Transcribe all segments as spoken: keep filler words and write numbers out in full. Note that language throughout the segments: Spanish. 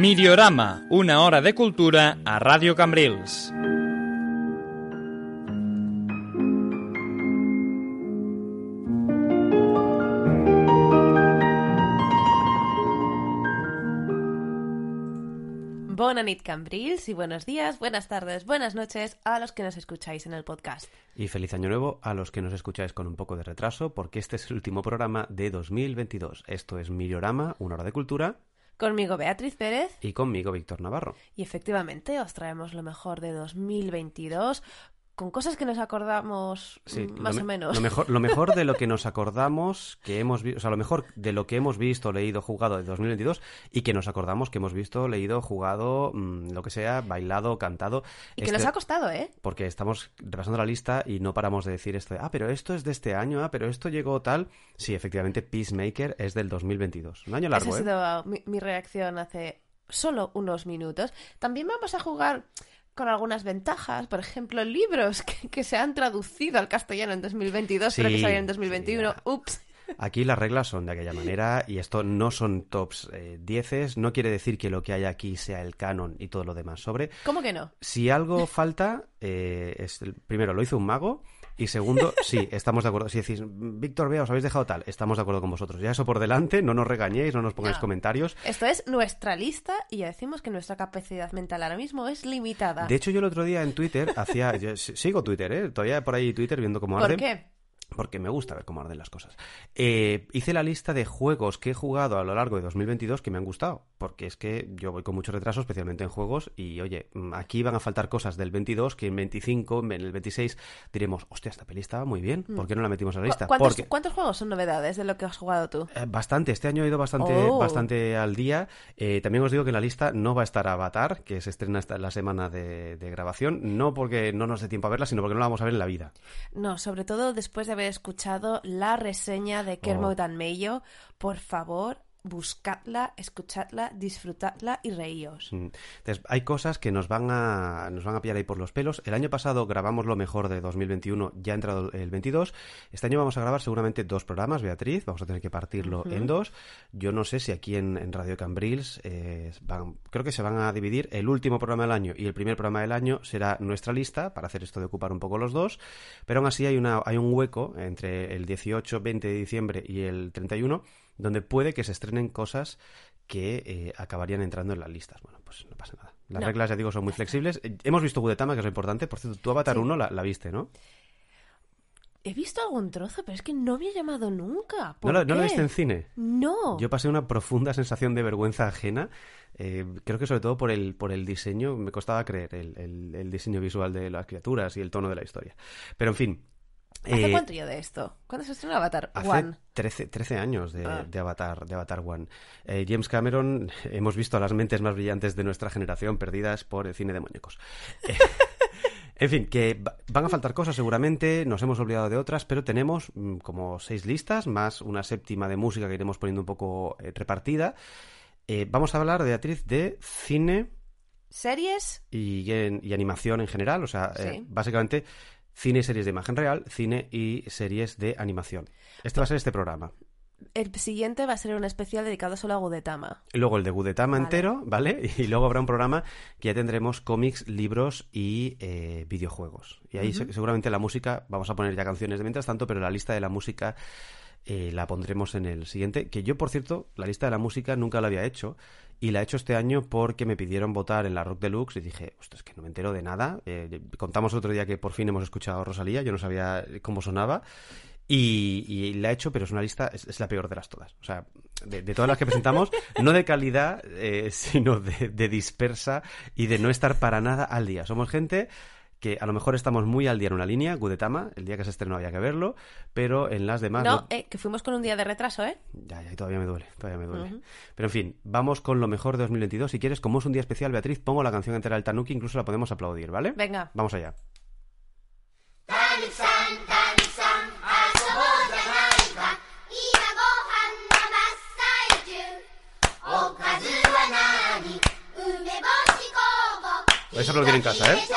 Miriorama, una hora de cultura a Radio Cambrils. Bona nit, Cambrils, y buenos días, buenas tardes, buenas noches a los que nos escucháis en el podcast. Y feliz año nuevo a los que nos escucháis con un poco de retraso, porque este es el último programa de dos mil veintidós. Esto es Miriorama, una hora de cultura. Conmigo Beatriz Pérez. Y conmigo Víctor Navarro. Y efectivamente os traemos lo mejor de dos mil veintidós, con cosas que nos acordamos sí, más me- o menos. Lo mejor, lo mejor de lo que nos acordamos que hemos visto, o sea, lo mejor de lo que hemos visto, leído, jugado de dos mil veintidós y que nos acordamos que hemos visto, leído, jugado, mmm, lo que sea, bailado, cantado. Y que este, nos ha costado, ¿eh? Porque estamos repasando la lista y no paramos de decir esto de, ah, pero esto es de este año, ah, pero esto llegó tal. Sí, efectivamente, Peacemaker es del dos mil veintidós. Un año largo, Esa ha ¿eh? sido mi, mi reacción hace solo unos minutos. También vamos a jugar con algunas ventajas, por ejemplo, libros que, que se han traducido al castellano en dos mil veintidós, Sí, pero que salieron en dos mil veintiuno. sí, Ups. Aquí las reglas son de aquella manera y esto no son tops eh, dieces, no quiere decir que lo que hay aquí sea el canon y todo lo demás sobre. ¿Cómo que no? Si algo falta, eh, es el- primero, lo hizo un mago y segundo, sí, estamos de acuerdo. Si decís, Víctor, vea, os habéis dejado tal, estamos de acuerdo con vosotros. Ya eso por delante, no nos regañéis, no nos pongáis No. comentarios. Esto es nuestra lista y ya decimos que nuestra capacidad mental ahora mismo es limitada. De hecho, yo el otro día en Twitter hacía... yo s- sigo Twitter, ¿eh? Todavía por ahí Twitter viendo cómo arde. ¿Por qué? Porque me gusta ver cómo arden las cosas. Eh, hice la lista de juegos que he jugado a lo largo de dos mil veintidós que me han gustado. Porque es que yo voy con mucho retraso, especialmente en juegos. Y oye, mm, aquí van a faltar cosas del veintidós que en veinticinco, en el veintiséis diremos, hostia, esta peli estaba muy bien. ¿Por qué no la metimos a la lista? ¿Cu- ¿Cuántos, Porque... cuántos juegos son novedades de lo que has jugado tú? Eh, Bastante, este año he ido bastante, Oh. bastante al día. Eh, también os digo que en la lista no va a estar Avatar, que se estrena esta, la semana de, de grabación. No porque no nos dé tiempo a verla, sino porque no la vamos a ver en la vida. No, sobre todo después de haber escuchado la reseña de Kermode and Mayo, por favor, buscadla, escuchadla, disfrutadla y reíos. Mm. Entonces, hay cosas que nos van a nos van a pillar ahí por los pelos. El año pasado grabamos lo mejor de dos mil veintiuno, ya ha entrado el veintidós. Este año vamos a grabar seguramente dos programas, Beatriz. Vamos a tener que partirlo Ujú. en dos. Yo no sé si aquí en, en Radio Cambrils eh, van, creo que se van a dividir. El último programa del año y el primer programa del año será nuestra lista para hacer esto de ocupar un poco los dos. Pero aún así hay una hay un hueco entre el dieciocho, veinte de diciembre y el treinta y uno donde puede que se estrenen cosas que eh, acabarían entrando en las listas. Bueno, pues no pasa nada. Las No. reglas, ya digo, son muy flexibles. Eh, Hemos visto Gudetama, que es lo importante. Por cierto, tú Avatar Sí. uno la, la viste, ¿no? He visto algún trozo, pero es que no me ha llamado nunca. ¿No ¿Por la, ¿No la qué? viste en cine? No. Yo pasé una profunda sensación de vergüenza ajena. Eh, creo que sobre todo por el, por el diseño. Me costaba creer el, el- el diseño visual de las criaturas y el tono de la historia. Pero en fin. ¿Hace eh, cuánto ya de esto? ¿Cuándo se estrenó Avatar? Hace One. trece, trece años de, Ah. de Avatar, de Avatar One. Eh, James Cameron, hemos visto a las mentes más brillantes de nuestra generación perdidas por el cine de muñecos. Eh, en fin, que va- van a faltar cosas seguramente, nos hemos olvidado de otras, pero tenemos mm, como seis listas, más una séptima de música que iremos poniendo un poco eh, repartida. Eh, vamos a hablar, Beatriz, de cine ¿Series? y, en- y animación en general, o sea, eh, Sí. básicamente cine y series de imagen real, cine y series de animación. Este va a ser este programa. El siguiente va a ser un especial dedicado solo a Gudetama. Luego el de Gudetama Vale. entero, ¿vale? Y luego habrá un programa que ya tendremos cómics, libros y eh, videojuegos. Y ahí Ujú. se- seguramente la música, vamos a poner ya canciones de mientras tanto, pero la lista de la música eh, la pondremos en el siguiente. Que yo, por cierto, la lista de la música nunca la había hecho. Y la he hecho este año porque me pidieron votar en la Rock Deluxe y dije, ostras, es que no me entero de nada. Eh, contamos otro día que por fin hemos escuchado a Rosalía, yo no sabía cómo sonaba. Y, y la he hecho, pero es una lista, es, es la peor de las todas. O sea, de, de todas las que presentamos, no de calidad, eh, sino de, de dispersa y de no estar para nada al día. Somos gente que a lo mejor estamos muy al día en una línea, Gudetama, el día que se estrenó había que verlo, pero en las demás... No, eh, que fuimos con un día de retraso, ¿eh? Ya, ya, todavía me duele, todavía me duele. Ujú. Pero en fin, vamos con lo mejor de dos mil veintidós. Si quieres, como es un día especial, Beatriz, pongo la canción entera del Tanuki, incluso la podemos aplaudir, ¿vale? Venga. Vamos allá. Vais a aplaudir en casa, ¿eh?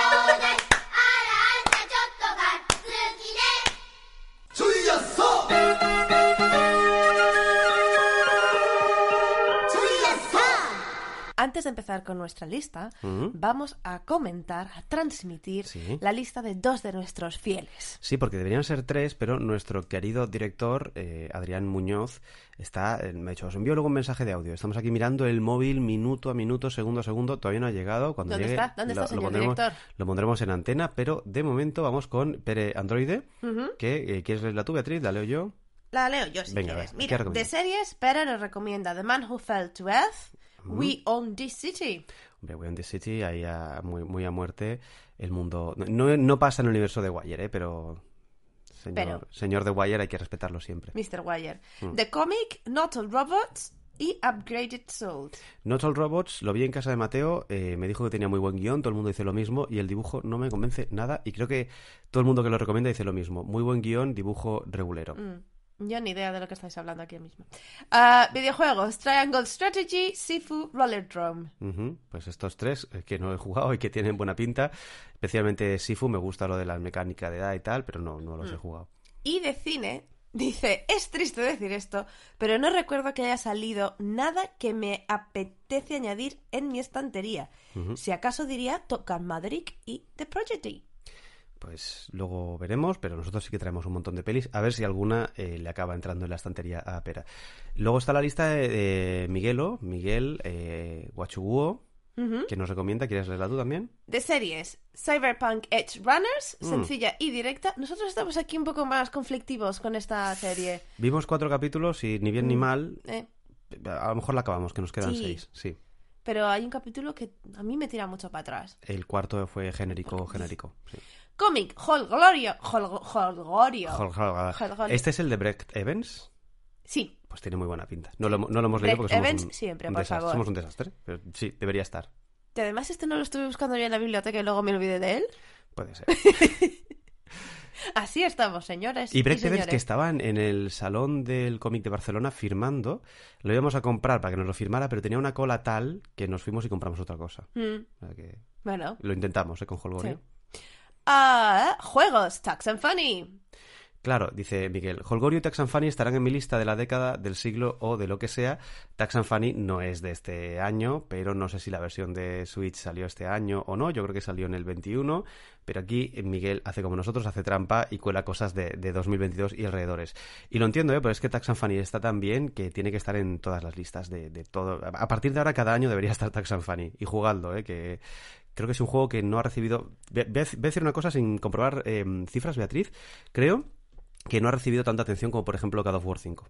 Antes antes de empezar con nuestra lista, ¿Mm? vamos a comentar, a transmitir Sí. la lista de dos de nuestros fieles. Sí, porque deberían ser tres, pero nuestro querido director, eh, Adrián Muñoz, está, eh, me ha dicho, os envío luego un mensaje de audio. Estamos aquí mirando el móvil minuto a minuto, segundo a segundo, todavía no ha llegado. Cuando ¿Dónde llegue, está? ¿Dónde lo, está, señor lo pondremos, director? lo pondremos en antena, pero de momento vamos con Pere Androide, Ujú. que eh, ¿quieres leerla tú, Beatriz? La leo yo. La leo yo si Venga, quieres. va, ¿qué Mira, recomiendas? de series, Pere nos recomienda The Man Who Fell to Earth, We Own This City. Hombre, We Own the City, ahí a- muy, muy a muerte el mundo. No, no pasa en el universo de Wire, ¿eh? Pero, señor, Pero- señor de Wire hay que respetarlo siempre. mister Wire. Mm. The Comic, Not All Robots y Upgraded Soul. Not All Robots, lo vi en casa de Mateo, eh, me dijo que tenía muy buen guión, todo el mundo dice lo mismo y el dibujo no me convence nada y creo que todo el mundo que lo recomienda dice lo mismo. Muy buen guión, dibujo regulero. Mm, Yo ni idea de lo que estáis hablando aquí mismo. Ah, videojuegos, Triangle Strategy, Sifu, Rollerdrome. Ujú, pues estos tres eh, que no he jugado y que tienen buena pinta, especialmente Sifu, me gusta lo de la mecánica de edad y tal, pero no, no los he jugado. Y de cine, dice, es triste decir esto, pero no recuerdo que haya salido nada que me apetece añadir en mi estantería. Ujú. Si acaso diría Top Gun Maverick y The Prodigy. Pues luego veremos, pero nosotros sí que traemos un montón de pelis. A ver si alguna eh, le acaba entrando en la estantería a Pera. Luego está la lista de, de Miguelo, Miguel eh, Guachuguo, Ujú. que nos recomienda. ¿Quieres leerla tú también? De series, Cyberpunk Edge Runners, Mm. sencilla y directa. Nosotros estamos aquí un poco más conflictivos con esta serie. Vimos cuatro capítulos y ni bien ni Mm. mal. ¿eh? A lo mejor la acabamos, que nos quedan Sí. seis. Sí. Pero hay un capítulo que a mí me tira mucho para atrás. El cuarto fue genérico, genérico. Sí. Cómic, Holgorio. Hol- Holgorio. Jol- jol- Holgorio. Este es el de Brecht Evans. Sí, Pues tiene muy buena pinta. No lo, no lo hemos leído Brecht porque somos Evans un, siempre, un por desastre. favor. Somos un desastre. Pero sí, debería estar. y además este no lo estuve buscando yo en la biblioteca y luego me olvidé de él. Puede ser. Así estamos, señores. Y Brecht Evans, señores. que estaban en el salón del cómic de Barcelona firmando, lo íbamos a comprar para que nos lo firmara, pero tenía una cola tal que nos fuimos y compramos otra cosa. Mm, O sea que bueno. lo intentamos, ¿eh? Con Holgorio. Sí. Ah, juegos, Tax and Funny. Claro, dice Miguel, Holgorio y Tax and Funny estarán en mi lista de la década, del siglo o de lo que sea. Tax and Funny no es de este año, pero no sé si la versión de Switch salió este año o no. Yo creo que salió en el veintiuno, pero aquí Miguel hace como nosotros, hace trampa y cuela cosas de, de dos mil veintidós y alrededores. Y lo entiendo, ¿eh? Pero es que Tax and Funny está tan bien que tiene que estar en todas las listas de, de todo. A partir de ahora, cada año debería estar Tax and Funny. Y jugadlo, ¿eh? Que creo que es un juego que no ha recibido... Voy a, voy a decir una cosa sin comprobar eh, cifras, Beatriz. Creo que no ha recibido tanta atención como, por ejemplo, God of War cinco.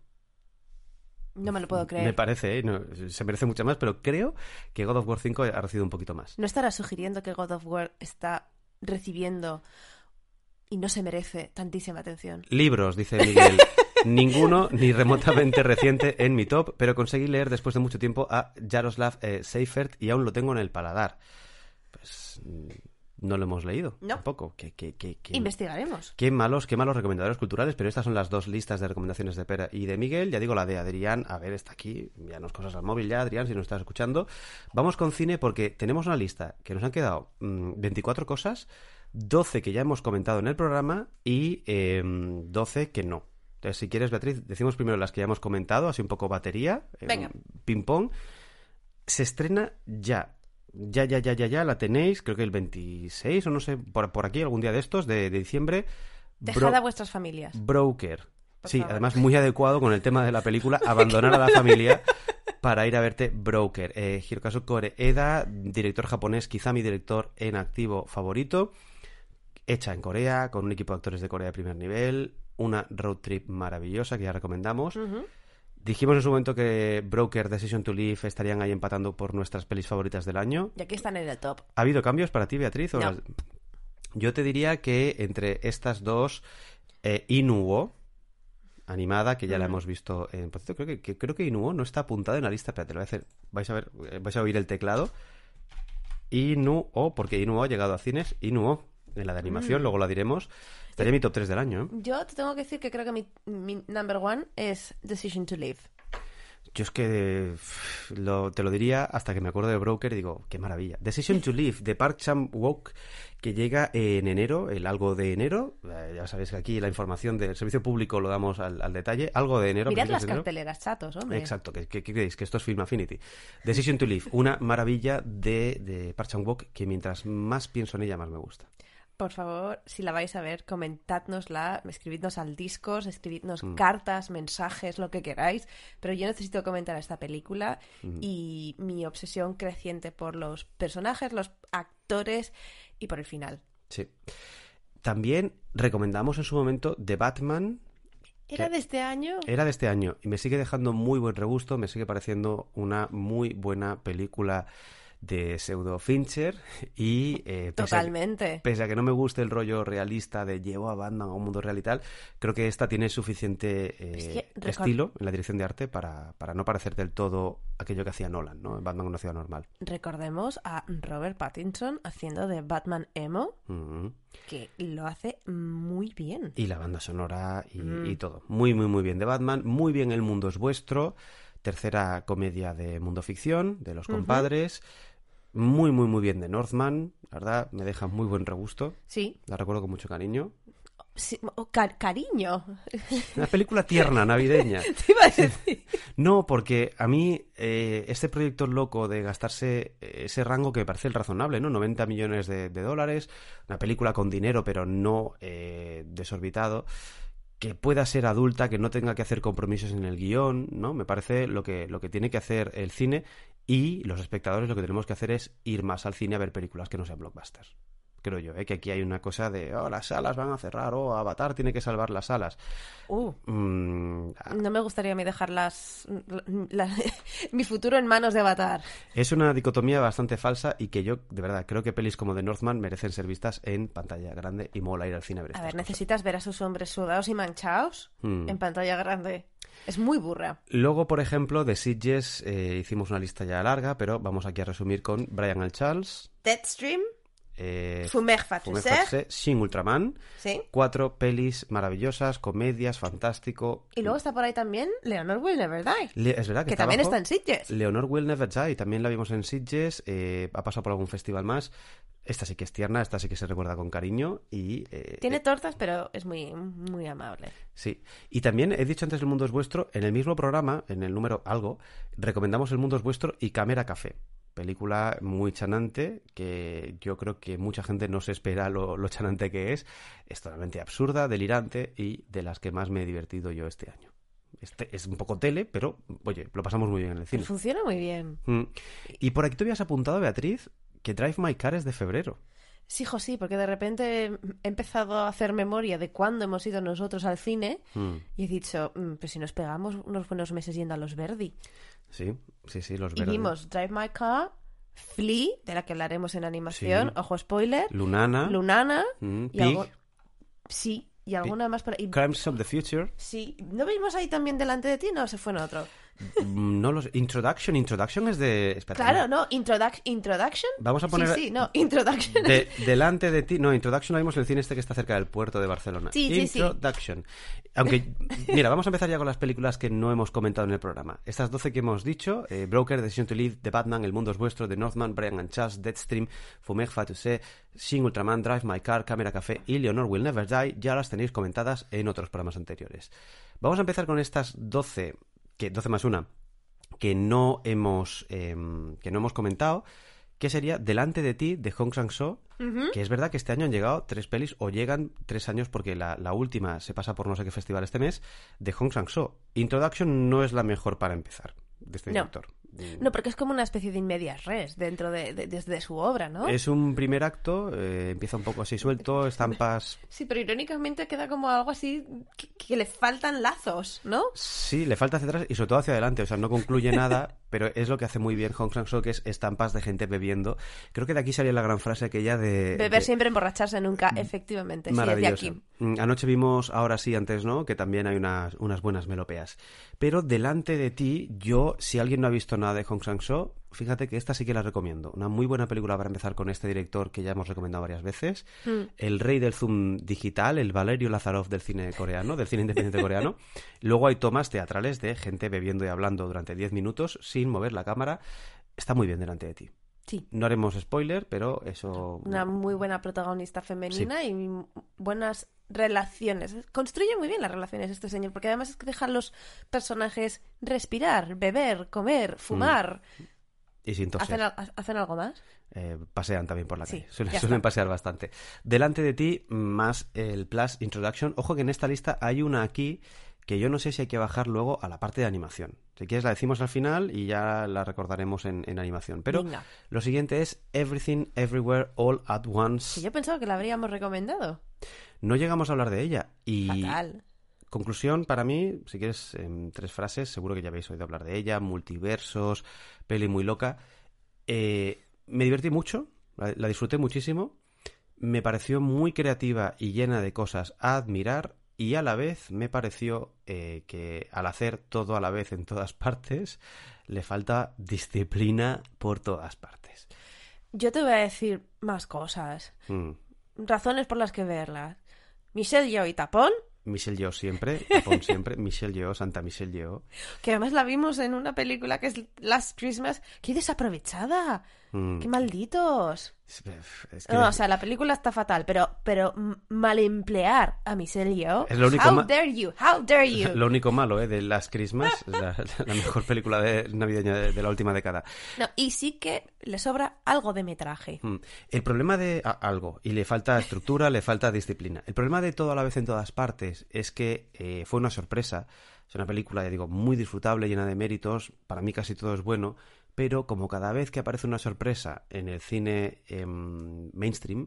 No me lo puedo creer. Me parece, ¿eh? No, se merece mucho más, pero creo que God of War cinco ha recibido un poquito más. ¿No estará sugiriendo que God of War está recibiendo y no se merece tantísima atención? Libros, dice Miguel. Ninguno ni remotamente reciente en mi top, pero conseguí leer después de mucho tiempo a Jaroslav eh, Seifert y aún lo tengo en el paladar. Pues mm, no lo hemos leído No. tampoco. Qué, qué, qué, qué- Investigaremos. qué malos, qué malos recomendadores culturales, pero estas son las dos listas de recomendaciones de Pera y de Miguel. Ya digo, la de Adrián, a ver, está aquí, envíanos cosas al móvil ya, Adrián, si nos estás escuchando. Vamos con cine porque tenemos una lista que nos han quedado mm, veinticuatro cosas, doce que ya hemos comentado en el programa y eh, doce que no. Entonces, si quieres, Beatriz, decimos primero las que ya hemos comentado, así un poco batería, eh, Venga. ping-pong. Se estrena ya. Ya, ya, ya, ya, ya, la tenéis, creo que el veintiséis o no sé, por, por aquí, algún día de estos, de, de diciembre. Dejad Bro- a vuestras familias. Broker. Por Sí, favor. además muy adecuado con el tema de la película, abandonar a la familia para ir a verte Broker. Eh, Hirokazu Koreeda, director japonés, quizá mi director en activo favorito, hecha en Corea, con un equipo de actores de Corea de primer nivel, una road trip maravillosa que ya recomendamos. Ujú. Dijimos en su momento que Broker, Decision to Live estarían ahí empatando por nuestras pelis favoritas del año. Y aquí están en el top. ¿Ha habido cambios para ti, Beatriz? ¿O No. las- Yo te diría que entre estas dos, eh, Inuo, animada, que ya la Mm. hemos visto en... Por cierto, creo que, que- creo que Inuo no está apuntada en la lista. Espérate, lo voy a hacer. Vais a ver, eh, vais a oír el teclado. Inuo, porque Inuo ha llegado a cines. Inuo, en la de animación, Mm. luego la diremos. Estaría en mi top tres del año, ¿eh? Yo te tengo que decir que creo que mi, mi number one es Decision to Live. Yo es que pff, lo, te lo diría hasta que me acuerdo de Broker y digo, qué maravilla. Decision to Live, de Park Chan-wook, que llega en enero, el algo de enero. Eh, ya sabéis que aquí la información del servicio público lo damos al, al detalle. Algo de enero. Mirad las de enero. carteleras, chatos, hombre. Exacto, ¿qué, qué, qué creéis? Que esto es Film Affinity. Decision to Live, una maravilla de, de Park Chan-wook que mientras más pienso en ella, más me gusta. Por favor, si la vais a ver, comentádnosla, escribidnos al Discord, escribidnos Mm. cartas, mensajes, lo que queráis, pero yo necesito comentar esta película Mm. y mi obsesión creciente por los personajes, los actores y por el final. Sí. También recomendamos en su momento The Batman. ¿Era que de este año? Era de este año y me sigue dejando muy buen regusto, me sigue pareciendo una muy buena película de pseudo Fincher y eh, pese, a que, Totalmente. pese a que no me guste el rollo realista de llevo a Batman a un mundo real y tal, creo que esta tiene suficiente eh, Es que record- estilo en la dirección de arte para, para no parecer del todo aquello que hacía Nolan, ¿no? En Batman una ciudad normal. Recordemos a Robert Pattinson haciendo de Batman emo, Mm-hmm. que lo hace muy bien. Y la banda sonora y, Mm. y todo. Muy, muy, muy bien de Batman. Muy bien El mundo es vuestro. Tercera comedia de mundo ficción, de los Ujú. compadres. Muy, muy, muy bien de Northman. La verdad, me deja muy buen regusto. Sí, La recuerdo con mucho cariño. sí, oh, car- cariño. Una película tierna, navideña. Te iba a decir. No, porque a mí eh, este proyecto loco de gastarse eh, ese rango que me parece el razonable, ¿no? noventa millones de, de dólares, una película con dinero pero no eh, desorbitado, que pueda ser adulta, que no tenga que hacer compromisos en el guión, ¿no? Me parece lo que, lo que tiene que hacer el cine y los espectadores lo que tenemos que hacer es ir más al cine a ver películas que no sean blockbusters. Creo yo, ¿eh? Que aquí hay una cosa de, oh, las salas van a cerrar, oh, Avatar tiene que salvar las salas. Uh, Mm, no me gustaría a mí dejar las, la- mi futuro en manos de Avatar. Es una dicotomía bastante falsa y que yo, de verdad, creo que pelis como The Northman merecen ser vistas en pantalla grande y mola ir al cine a ver A estas ver, cosas. necesitas ver a esos hombres sudados y manchados Mm. en pantalla grande. Es muy burra. Luego, por ejemplo, de Sitges eh, hicimos una lista ya larga, pero vamos aquí a resumir con Brian L. Charles, Deadstream, eh, Fumer Fumer Fatouser, Fatse, Shin Ultraman, ¿sí? cuatro pelis maravillosas, comedias, fantástico. Y luego está por ahí también Leonor Will Never Die, Le- es verdad que, que está también abajo. está en Sitges. Leonor Will Never Die, también la vimos en Sitges, eh, ha pasado por algún festival más. Esta sí que es tierna, esta sí que se recuerda con cariño y... eh, Tiene eh, tortas, pero es muy, muy amable. Sí, y también he dicho antes El mundo es vuestro, en el mismo programa, en el número algo, recomendamos El mundo es vuestro y Cámara Café. Película muy chanante, que yo creo que mucha gente no se espera lo, lo chanante que es. Es totalmente absurda, delirante y de las que más me he divertido yo este año. Este es un poco tele, pero oye, lo pasamos muy bien en el cine. Funciona muy bien. Mm. Y por aquí te habías apuntado, Beatriz, que Drive My Car es de febrero. Sí, hijo, sí, porque de repente he empezado a hacer memoria de cuándo hemos ido nosotros al cine Mm. y he dicho, "Mm, pues si nos pegamos unos buenos meses yendo a los Verdi. Sí, sí, sí, los Y verdes. vimos Drive My Car, Flea, de la que hablaremos en animación, Sí. ojo spoiler, Lunana, Lunana mm, y Pig, algo... Sí, y alguna más por ahí. Crimes of the Future. Sí, ¿no vimos ahí también delante de ti? No, se fue en otro. Mm, No los... Introduction, Introduction es de... Espérate, Claro, no, Introduc- Introduction. Vamos a poner- Sí, sí, no, Introduction. De- delante de ti, no, Introduction la vimos en el cine este que está cerca del puerto de Barcelona. Sí, sí, sí. Introduction. Aunque, mira, vamos a empezar ya con las películas que no hemos comentado en el programa. Estas doce que hemos dicho, eh, Broker, Decision to Live, The Batman, El mundo es vuestro, The Northman, Brian and Charles, Deadstream, Fumer Fatouser, Shin Ultraman, Drive My Car, Cámara Café y Leonor Will Never Die, ya las tenéis comentadas en otros programas anteriores. Vamos a empezar con estas doce, que doce más una, que no hemos eh, que no hemos comentado, que sería Delante de ti, de Hong Sang-soo, Ujú. que es verdad que este año han llegado tres pelis, o llegan tres años porque la, la última se pasa por no sé qué festival este mes, de Hong Sang-soo. Introduction no es la mejor para empezar, de este No. director. No, porque es como una especie de inmedias res dentro de, de, de- de su obra, ¿no? Es un primer acto, eh, empieza un poco así suelto, estampas... Sí, pero irónicamente queda como algo así que, que le faltan lazos, ¿no? Sí, le falta hacia atrás y sobre todo hacia adelante, o sea, no concluye nada, pero es lo que hace muy bien Hong Sang-soo, que es estampas de gente bebiendo. Creo que de aquí salía la gran frase aquella de... Beber de- siempre, emborracharse nunca, efectivamente. Sí, es de Maravillosa. aquí. Mm, Anoche vimos Ahora sí, antes no, que también hay unas, unas buenas melopeas. Pero delante de ti, yo, si alguien no ha visto nada de Hong Sang-soo, fíjate que esta sí que la recomiendo. Una muy buena película para empezar con este director que ya hemos recomendado varias veces. Mm. El rey del zoom digital, el Valerio Lazarov del cine coreano, del cine independiente coreano. Luego hay tomas teatrales de gente bebiendo y hablando durante diez minutos sin mover la cámara. Está muy bien delante de ti. Sí. No haremos spoiler, pero eso... Una muy buena protagonista femenina sí. y buenas relaciones. Construye muy bien las relaciones este señor, porque además es que dejan los personajes respirar, beber, comer, fumar. Mm. Y sin toser. ¿Hacen, ¿Hacen algo más? Eh, pasean también por la sí, calle. Suelen, suelen pasear bastante. Delante de ti, más el Plus Introduction. Ojo que en esta lista hay una aquí que yo no sé si hay que bajar luego a la parte de animación. Si quieres la decimos al final y ya la recordaremos en, en animación. Pero Venga. Lo siguiente es Everything, Everywhere, All at Once. Que yo pensaba que la habríamos recomendado. No llegamos a hablar de ella. Y Fatal. Conclusión, para mí, si quieres en tres frases, seguro que ya habéis oído hablar de ella, multiversos, peli muy loca. Eh, me divertí mucho, la, la disfruté muchísimo, me pareció muy creativa y llena de cosas a admirar. Y a la vez me pareció eh, que al hacer todo a la vez en todas partes, le falta disciplina por todas partes. Yo te voy a decir más cosas. Mm. Razones por las que verlas. Michelle Yeoh y Tapón. Michelle Yeoh siempre, Tapón siempre. Michelle Yeoh, Santa Michelle Yeoh. Que además la vimos en una película que es Last Christmas. ¡Qué desaprovechada! Mm. ¡Qué malditos! Es que no, o sea, la película está fatal, pero, pero mal emplear a Michelle Yeoh. Es lo único How ma- dare you, how dare you. Lo único malo, ¿eh? De Last Christmas, es la, la mejor película de navideña de, de la última década. No, y sí que le sobra algo de metraje. Mm. El problema de a, algo, y le falta estructura, le falta disciplina. El problema de Todo a la vez en todas partes es que eh, fue una sorpresa. Es una película, ya digo, muy disfrutable, llena de méritos. Para mí casi todo es bueno. Pero como cada vez que aparece una sorpresa en el cine eh, mainstream,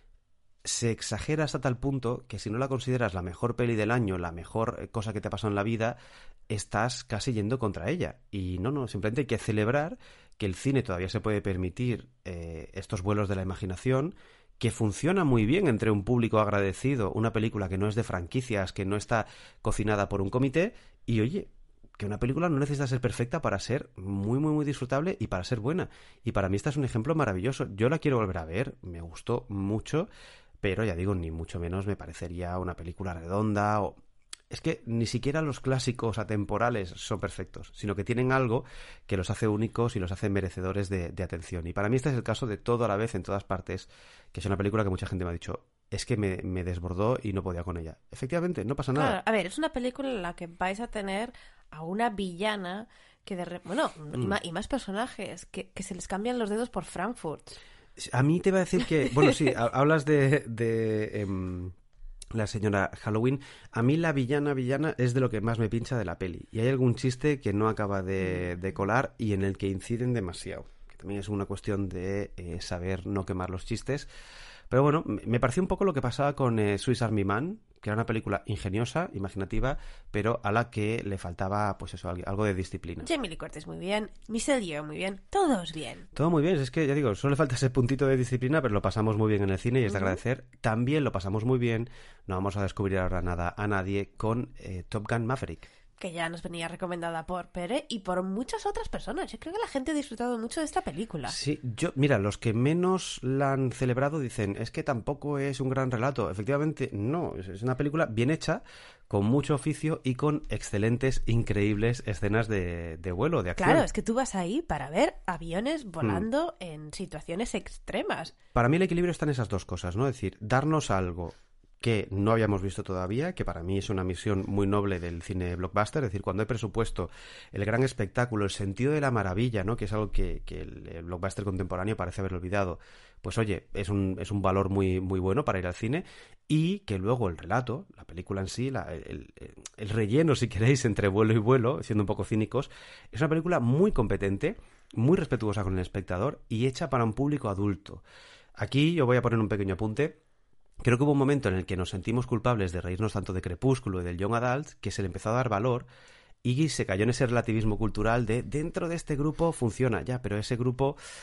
se exagera hasta tal punto que si no la consideras la mejor peli del año, la mejor cosa que te ha pasado en la vida, estás casi yendo contra ella. Y no, no, simplemente hay que celebrar que el cine todavía se puede permitir eh, estos vuelos de la imaginación, que funciona muy bien entre un público agradecido, una película que no es de franquicias, que no está cocinada por un comité, y oye, que una película no necesita ser perfecta para ser muy, muy, muy disfrutable y para ser buena. Y para mí este es un ejemplo maravilloso. Yo la quiero volver a ver, me gustó mucho, pero ya digo, ni mucho menos me parecería una película redonda o... Es que ni siquiera los clásicos atemporales son perfectos, sino que tienen algo que los hace únicos y los hace merecedores de, de atención. Y para mí este es el caso de Todo a la vez en todas partes, que es una película que mucha gente me ha dicho, es que me, me desbordó y no podía con ella. Efectivamente, no pasa nada. Claro, a ver, es una película en la que vais a tener a una villana que de... Re... Bueno, mm. y, más, y más personajes, que, que se les cambian los dedos por Frankfurt. A mí te iba a decir que... Bueno, sí, hablas de... de um... la señora Halloween. A mí la villana villana es de lo que más me pincha de la peli. Y hay algún chiste que no acaba de, de colar y en el que inciden demasiado. Que también es una cuestión de eh, saber no quemar los chistes. Pero bueno, me pareció un poco lo que pasaba con eh, Swiss Army Man, que era una película ingeniosa, imaginativa, pero a la que le faltaba, pues eso, algo de disciplina. Jamie Lee Curtis muy bien, Michelle Yeoh muy bien, todos bien. Todo muy bien, es que ya digo, solo le falta ese puntito de disciplina, pero lo pasamos muy bien en el cine y es de uh-huh. agradecer. También lo pasamos muy bien, no vamos a descubrir ahora nada a nadie, con eh, Top Gun Maverick. Que ya nos venía recomendada por Pere y por muchas otras personas. Yo creo que la gente ha disfrutado mucho de esta película. Sí, yo, mira, los que menos la han celebrado dicen, es que tampoco es un gran relato. Efectivamente, no, es una película bien hecha, con mucho oficio y con excelentes, increíbles escenas de, de vuelo, de acción. Claro, es que tú vas ahí para ver aviones volando mm. en situaciones extremas. Para mí el equilibrio está en esas dos cosas, ¿no? Es decir, darnos algo que no habíamos visto todavía, que para mí es una misión muy noble del cine blockbuster, es decir, cuando hay presupuesto, el gran espectáculo, el sentido de la maravilla, ¿no? Que es algo que, que el, el blockbuster contemporáneo parece haber olvidado, pues oye, es un, es un valor muy, muy bueno para ir al cine, y que luego el relato, la película en sí, la, el, el, el relleno, si queréis, entre vuelo y vuelo, siendo un poco cínicos, es una película muy competente, muy respetuosa con el espectador y hecha para un público adulto. Aquí yo voy a poner un pequeño apunte. Creo que hubo un momento en el que nos sentimos culpables de reírnos tanto de Crepúsculo y del Young Adult, que se le empezó a dar valor y se cayó en ese relativismo cultural de dentro de este grupo funciona ya, pero ese grupo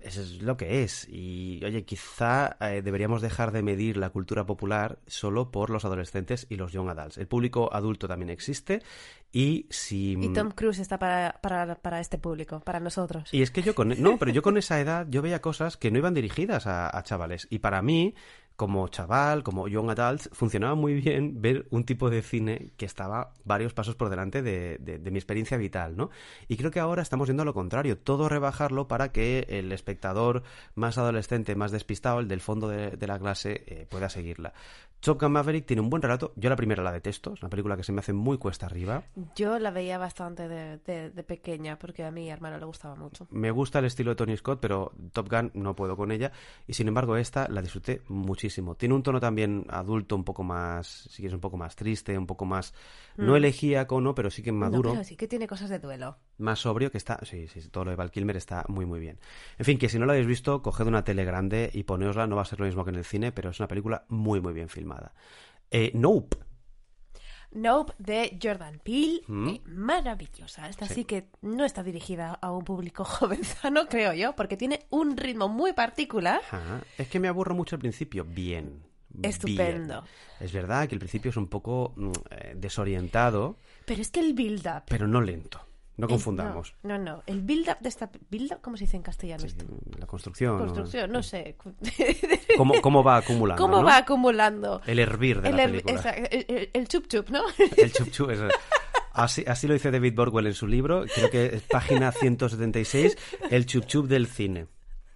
eso es lo que es. Y, oye, quizá eh, deberíamos dejar de medir la cultura popular solo por los adolescentes y los young adults. El público adulto también existe y si... Y Tom Cruise está para, para, para este público, para nosotros. Y es que yo con... No, pero yo con esa edad yo veía cosas que no iban dirigidas a, a chavales. Y para mí... como chaval, como young adults, funcionaba muy bien ver un tipo de cine que estaba varios pasos por delante de, de, de mi experiencia vital, ¿no? Y creo que ahora estamos yendo a lo contrario, todo rebajarlo para que el espectador más adolescente, más despistado, el del fondo de, de la clase, eh, pueda seguirla. Top Gun Maverick tiene un buen relato. Yo la primera la detesto, es una película que se me hace muy cuesta arriba. Yo la veía bastante de, de, de pequeña porque a mi hermano le gustaba mucho. Me gusta el estilo de Tony Scott, pero Top Gun no puedo con ella. Y sin embargo esta la disfruté muchísimo. Tiene un tono también adulto, un poco más, si quieres, un poco más triste, un poco más, mm. no elegíaco, ¿no? Pero sí que maduro. No, pero sí que tiene cosas de duelo. Más sobrio, que está, sí, sí, todo lo de Val Kilmer está muy, muy bien. En fin, que si no la habéis visto, coged una tele grande y poneosla, no va a ser lo mismo que en el cine, pero es una película muy, muy bien filmada. Eh, Nope. Nope, de Jordan Peele, ¿Mm? eh, maravillosa. Esta sí. Sí que no está dirigida a un público jovenzano, creo yo, porque tiene un ritmo muy particular. Ajá. Es que me aburro mucho al principio. Bien. Estupendo. Bien. Es verdad que el principio es un poco eh, desorientado. Pero es que el build-up... Pero no lento. No confundamos. No, no, no. El build-up de esta... ¿Build-up? ¿Cómo se dice en castellano Sí, esto? la construcción. Construcción, no, no sé. ¿Cómo, cómo va acumulando? ¿Cómo ¿no? va acumulando? El hervir de el la her... película. Esa, el, el, el chup chup, ¿no? El chup chup. Es... Así, así lo dice David Borwell en su libro. Creo que es página ciento setenta y seis. El chup chup del cine.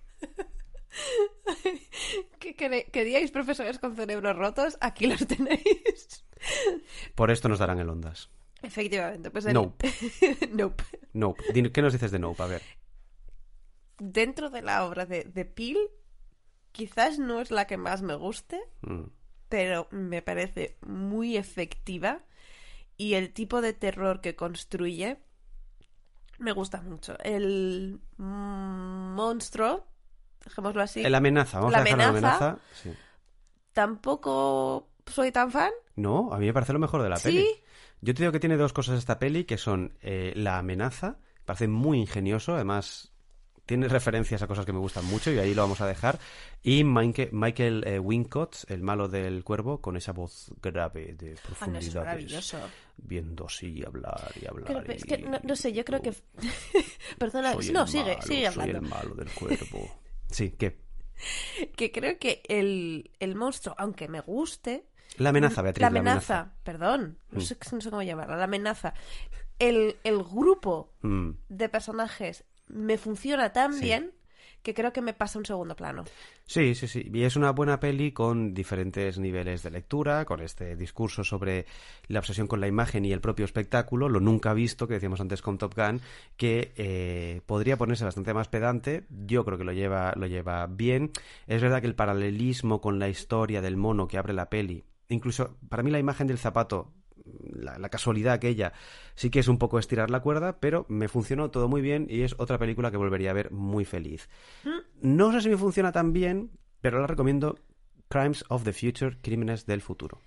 ¿Qué queríais, profesores con cerebros rotos? Aquí los tenéis. Por esto nos darán el Ondas. Efectivamente. Pues el... Nope. Nope. Nope. ¿Qué nos dices de Nope? A ver. Dentro de la obra de, de Peele, quizás no es la que más me guste, mm. pero me parece muy efectiva y el tipo de terror que construye me gusta mucho. El mm, monstruo, dejémoslo así. La amenaza, vamos la a dejar amenaza, la amenaza. Sí. Tampoco soy tan fan. No, a mí me parece lo mejor de la ¿Sí? peli. Yo te digo que tiene dos cosas esta peli, que son eh, la amenaza, parece muy ingenioso, además tiene referencias a cosas que me gustan mucho y ahí lo vamos a dejar, y Michael, Michael eh, Wincott, el malo del cuervo, con esa voz grave de profundidades, ah, no, es maravilloso. Viendo así hablar y hablar. Pero, y... es que no, no sé, yo creo que... Perdona, soy no, el sigue, malo, sigue hablando. Soy el malo del cuervo. Sí, ¿qué? Que creo que el, el monstruo, aunque me guste... La amenaza, Beatriz. La amenaza, la amenaza. perdón. No mm. sé, no sé cómo llamarla. La amenaza. El, el grupo mm. de personajes me funciona tan sí. bien que creo que me pasa un segundo plano. Sí, sí, sí. Y es una buena peli con diferentes niveles de lectura, con este discurso sobre la obsesión con la imagen y el propio espectáculo, lo nunca visto, que decíamos antes con Top Gun, que eh, podría ponerse bastante más pedante. Yo creo que lo lleva, lo lleva bien. Es verdad que el paralelismo con la historia del mono que abre la peli, incluso para mí la imagen del zapato, la, la casualidad aquella, sí que es un poco estirar la cuerda, pero me funcionó todo muy bien y es otra película que volvería a ver muy feliz. No sé si me funciona tan bien, pero la recomiendo. Crimes of the Future, Crímenes del Futuro.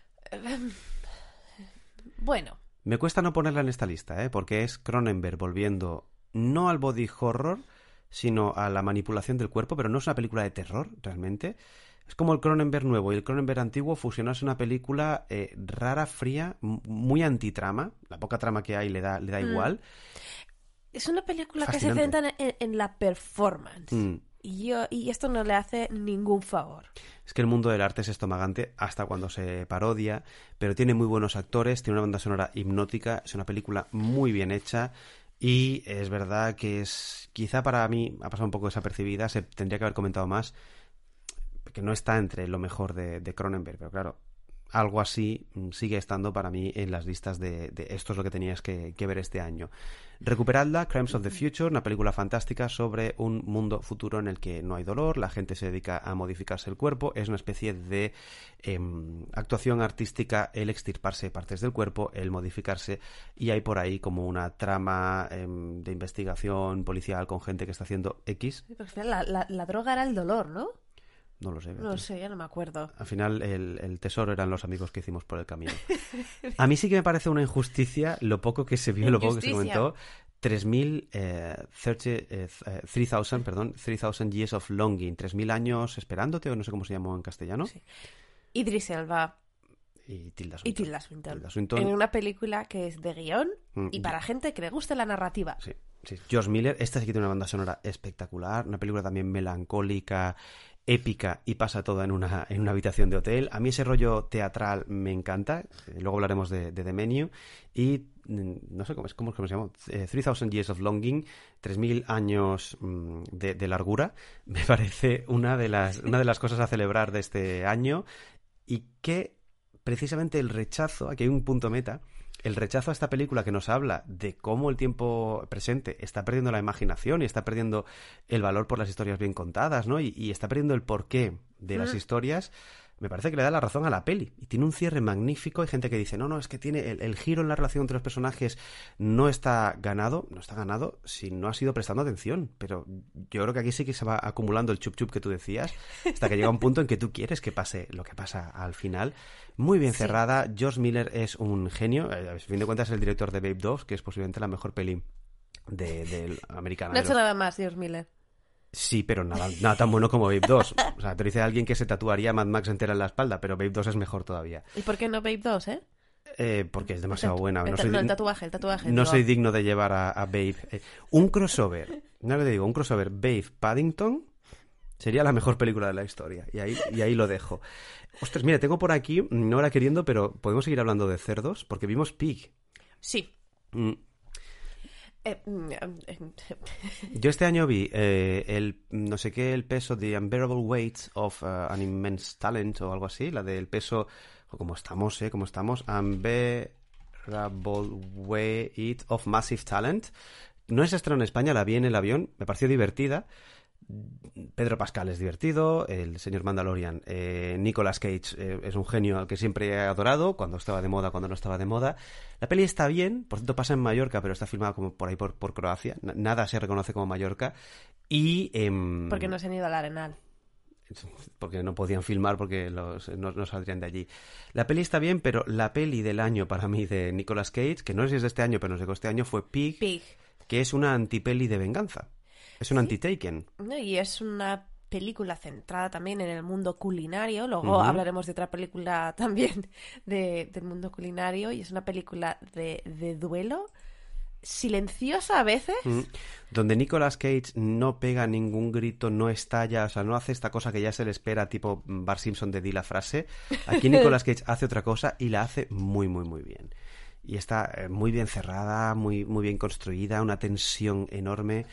Bueno. Me cuesta no ponerla en esta lista, ¿eh? Porque es Cronenberg volviendo no al body horror, sino a la manipulación del cuerpo, pero no es una película de terror, realmente. Es como el Cronenberg nuevo y el Cronenberg antiguo fusionarse en una película eh, rara, fría, muy antitrama. La poca trama que hay le da, le da mm. igual. Es una película Fascinante. que se centra en, en la performance. Mm. Y, yo, y esto no le hace ningún favor. Es que el mundo del arte es estomagante hasta cuando se parodia, pero tiene muy buenos actores, tiene una banda sonora hipnótica, es una película muy bien hecha. Y es verdad que es, quizá para mí, ha pasado un poco desapercibida, se tendría que haber comentado más, que no está entre lo mejor de, de Cronenberg, pero claro, algo así sigue estando para mí en las listas de, de esto es lo que tenías que, que ver este año. Recuperadla, Crimes of the Future, una película fantástica sobre un mundo futuro en el que no hay dolor, la gente se dedica a modificarse el cuerpo, es una especie de eh, actuación artística el extirparse partes del cuerpo, el modificarse, y hay por ahí como una trama eh, de investigación policial con gente que está haciendo X. La, la, la droga era el dolor, ¿no? No lo sé. No lo sé, ya no me acuerdo. Al final el, el tesoro eran los amigos que hicimos por el camino. A mí sí que me parece una injusticia lo poco que se vio, lo poco que se comentó, tres mil, eh, treinta, eh, tres mil, perdón, tres mil Years of Longing, tres mil años esperándote, o no sé cómo se llamó en castellano. Sí. Idris Elba. Y Tilda Swinton. Y Tilda Swinton. Tilda Swinton. En una película que es de guión Mm, y para gente que le guste la narrativa. Sí, sí. George Miller, esta sí que tiene una banda sonora espectacular, una película también melancólica, épica, y pasa toda en una, en una habitación de hotel. A mí ese rollo teatral me encanta, eh, luego hablaremos de, de The Menu, y mm, no sé cómo, es, cómo, cómo se llama, eh, tres mil Years of Longing, tres mil años mm, de, de largura, me parece una de, las, una de las cosas a celebrar de este año, y que precisamente el rechazo, aquí hay un punto meta, el rechazo a esta película que nos habla de cómo el tiempo presente está perdiendo la imaginación y está perdiendo el valor por las historias bien contadas, ¿no? Y, y está perdiendo el porqué de las Mm. historias, me parece que le da la razón a la peli. Y tiene un cierre magnífico. Hay gente que dice, no, no, es que tiene el, el giro en la relación entre los personajes no está ganado. No está ganado si no has ido prestando atención. Pero yo creo que aquí sí que se va acumulando el chup chup que tú decías, hasta que llega un punto en que tú quieres que pase lo que pasa al final. Muy bien Sí. cerrada. George Miller es un genio. Eh, A fin de cuentas es el director de Babe dos, que es posiblemente la mejor peli de, de americana. No ha de hecho los- nada más, Dios Miller. Sí, pero nada, nada tan bueno como Babe dos. O sea, te dice alguien que se tatuaría Mad Max entera en la espalda, pero Babe dos es mejor todavía. ¿Y por qué no Babe dos, eh? Eh, porque es demasiado El tatu- buena. el No ta- soy, no, el di- tatuaje, el tatuaje. no digo. soy digno de llevar a, a Babe. Eh, un crossover, no te digo, un crossover Babe-Paddington sería la mejor película de la historia. Y ahí, y ahí lo dejo. Ostras, mira, tengo por aquí, no era queriendo, pero podemos seguir hablando de cerdos, porque vimos Pig. Sí. Mm, Eh, mm, eh, Yo este año vi eh, el, no sé qué, el peso, The Unbearable Weight of uh, an Immense Talent, o algo así, la del peso, o como estamos, ¿eh? Como estamos, Unbearable Weight of Massive Talent. No es estrenada en España, la vi en el avión, me pareció divertida. Pedro Pascal es divertido, el señor Mandalorian, eh, Nicolas Cage eh, es un genio al que siempre he adorado, cuando estaba de moda, cuando no estaba de moda. La peli está bien, por cierto pasa en Mallorca, pero está filmada como por ahí por, por Croacia, N- nada se reconoce como Mallorca, y... em, porque no se han ido al Arenal. porque no podían filmar porque los, no, no saldrían de allí. La peli está bien, pero la peli del año para mí de Nicolas Cage, que no sé si es de este año, pero nos llegó este año, fue Pig, Pig. que es una antipeli de venganza. Es un anti-Taken. ¿No? Y es una película centrada también en el mundo culinario. Luego Ujú. hablaremos de otra película también de, del mundo culinario. Y es una película de, de duelo, silenciosa a veces. Mm. Donde Nicolas Cage no pega ningún grito, no estalla, o sea, no hace esta cosa que ya se le espera, tipo Bart Simpson de di la frase. Aquí Nicolas Cage hace otra cosa y la hace muy, muy, muy bien. Y está eh, muy bien cerrada, muy, muy bien construida, una tensión enorme.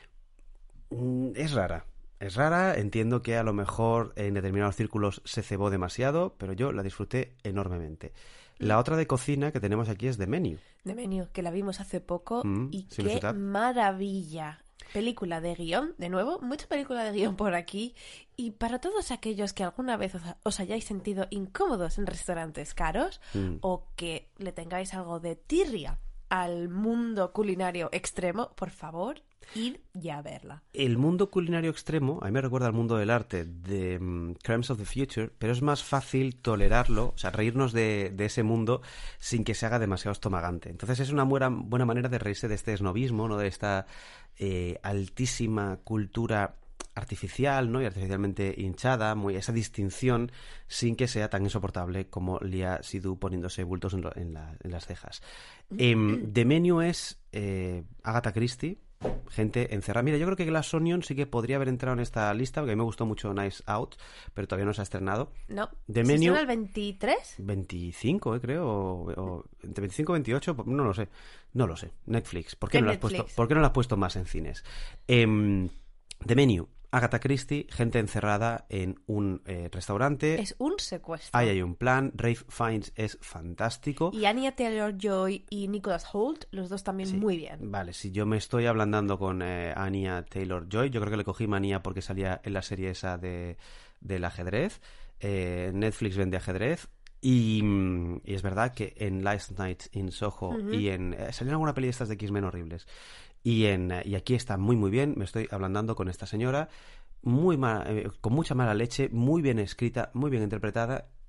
Mm, Es rara. Es rara, entiendo que a lo mejor en determinados círculos se cebó demasiado, pero yo la disfruté enormemente. La otra de cocina que tenemos aquí es The Menu. De Menú, que la vimos hace poco. Mm, y sin qué disfrutar. maravilla. Película de guión, de nuevo, mucha película de guión por aquí. Y para todos aquellos que alguna vez os, os hayáis sentido incómodos en restaurantes caros, Mm. o que le tengáis algo de tirria al mundo culinario extremo, por favor, id ya a verla. El mundo culinario extremo, a mí me recuerda al mundo del arte de um, Crimes of the Future, pero es más fácil tolerarlo, o sea, reírnos de, de ese mundo sin que se haga demasiado estomagante. Entonces es una buena, buena manera de reírse de este esnovismo, ¿no? De esta eh, altísima cultura artificial, ¿no? Y artificialmente hinchada, muy esa distinción, sin que sea tan insoportable como Lia Seydoux poniéndose bultos en, lo- en, la- en las cejas. Em, The Menu es eh, Agatha Christie, gente encerrada. Mira, yo creo que Glass Onion sí que podría haber entrado en esta lista, porque a mí me gustó mucho Nice Out, pero todavía no se ha estrenado. ¿No? The ¿Se Menu- estrena el veintitrés? veinticinco, eh, creo, o, o entre veinticinco y veintiocho, no lo sé, no lo sé. Netflix, ¿por qué, En no, lo has Netflix. puesto, ¿por qué no lo has puesto más en cines? Em, The Menu, Agatha Christie, gente encerrada en un eh, restaurante. Es un secuestro. Ahí hay un plan. Ralph Fiennes es fantástico. Y Anya Taylor-Joy y Nicholas Hoult, los dos también Sí. muy bien. Vale, si yo me estoy ablandando con eh, Anya Taylor-Joy, yo creo que le cogí manía porque salía en la serie esa de, del ajedrez. Eh, Netflix vende ajedrez. Y, mm, y es verdad que en Last Night in Soho Ujú. y en... Eh, salieron alguna peli de estas de X-Men horribles. Y, en, eh, y aquí está muy muy bien, me estoy ablandando con esta señora, muy mala, eh, con mucha mala leche, muy bien escrita, muy bien interpretada.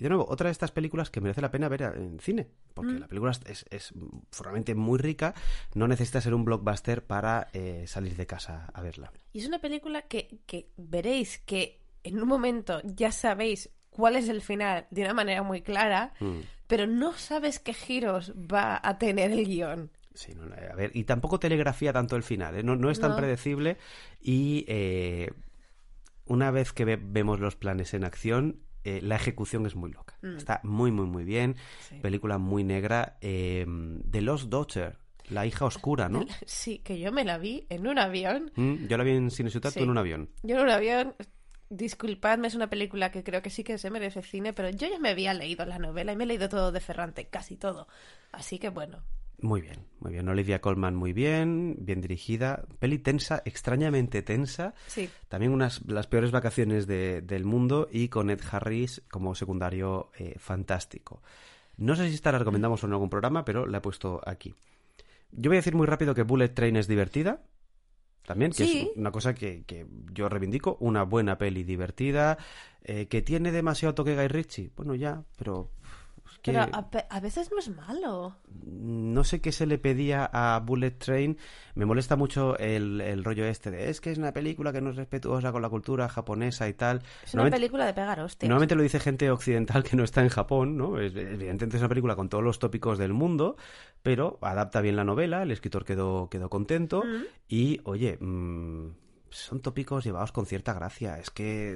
Y de nuevo, otra de estas películas que merece la pena ver en cine, porque mm. la película es, es realmente muy rica, no necesita ser un blockbuster para eh, salir de casa a verla. Y es una película que, que veréis que en un momento ya sabéis cuál es el final de una manera muy clara, mm. pero no sabes qué giros va a tener el guión. Sí, no, a ver, y tampoco telegrafía tanto el final, ¿eh? no, no es tan no. predecible y eh, una vez que ve- vemos los planes en acción, eh, la ejecución es muy loca. Mm. Está muy, muy, muy bien. Sí. Película muy negra. Eh, The Lost Daughter, la hija oscura, ¿no? Sí, que yo me la vi en un avión. Mm, yo la vi en Cineciutat, sí. Tú en un avión. Yo en un avión... Disculpadme, es una película que creo que sí que se merece cine, pero yo ya me había leído la novela y me he leído todo de Ferrante, casi todo. Así que bueno... Muy bien, muy bien. Olivia Colman muy bien, bien dirigida. Peli tensa, extrañamente tensa. Sí. También unas las peores vacaciones de, del mundo y con Ed Harris como secundario eh, fantástico. No sé si esta la recomendamos o en algún programa, pero la he puesto aquí. Yo voy a decir muy rápido que Bullet Train es divertida. También, que sí. es una cosa que, que yo reivindico. Una buena peli divertida. Eh, ¿Que tiene demasiado toque Guy Ritchie? Bueno, ya, pero... Que pero a, a veces no es malo. No sé qué se le pedía a Bullet Train. Me molesta mucho el, el rollo este de es que es una película que no es respetuosa con la cultura japonesa y tal. Es una película de pegar hostias. Normalmente lo dice gente occidental que no está en Japón, ¿no? Es, evidentemente es una película con todos los tópicos del mundo, pero adapta bien la novela, el escritor quedó, quedó contento mm. y, oye, mmm, son tópicos llevados con cierta gracia. Es que...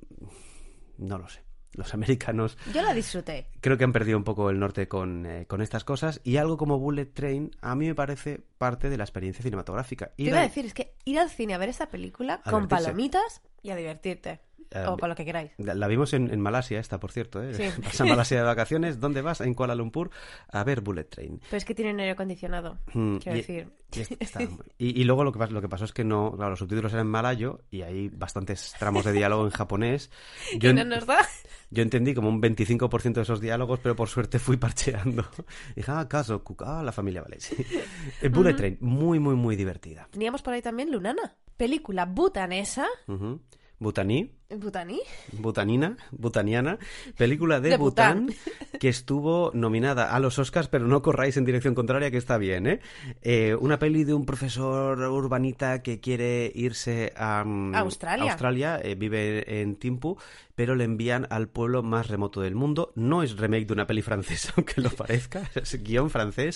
no lo sé. Los americanos... Yo la disfruté. Creo que han perdido un poco el norte con, eh, con estas cosas. Y algo como Bullet Train, a mí me parece parte de la experiencia cinematográfica. Ir Te iba a decir, es que ir al cine a ver esta película con palomitas y a divertirte. Uh, o con lo que queráis. La, la vimos en, en Malasia esta, por cierto. ¿eh? Sí. Vas a Malasia de vacaciones. ¿Dónde vas? En Kuala Lumpur a ver Bullet Train. Pero es que tienen aire acondicionado, mm, quiero y, decir. Y, está, y, y luego lo que, lo que pasó es que no... Claro, los subtítulos eran en malayo y hay bastantes tramos de diálogo en japonés. Yo, ¿Y no nos da? Yo entendí como un veinticinco por ciento de esos diálogos, pero por suerte fui parcheando. Y dije, ah, caso, ah, la familia, vale. Sí. El Bullet uh-huh. Train, muy, muy, muy divertida. Teníamos por ahí también Lunana, película butanesa. Uh-huh. Butaní. ¿Butaní? Butanina, butaniana, película de, de Bután, Bután, que estuvo nominada a los Oscars, pero no corráis en dirección contraria, que está bien, ¿eh? eh una peli de un profesor urbanita que quiere irse a um, Australia, Australia eh, vive en Timpu, pero le envían al pueblo más remoto del mundo. No es remake de una peli francesa, aunque lo parezca, es guión francés.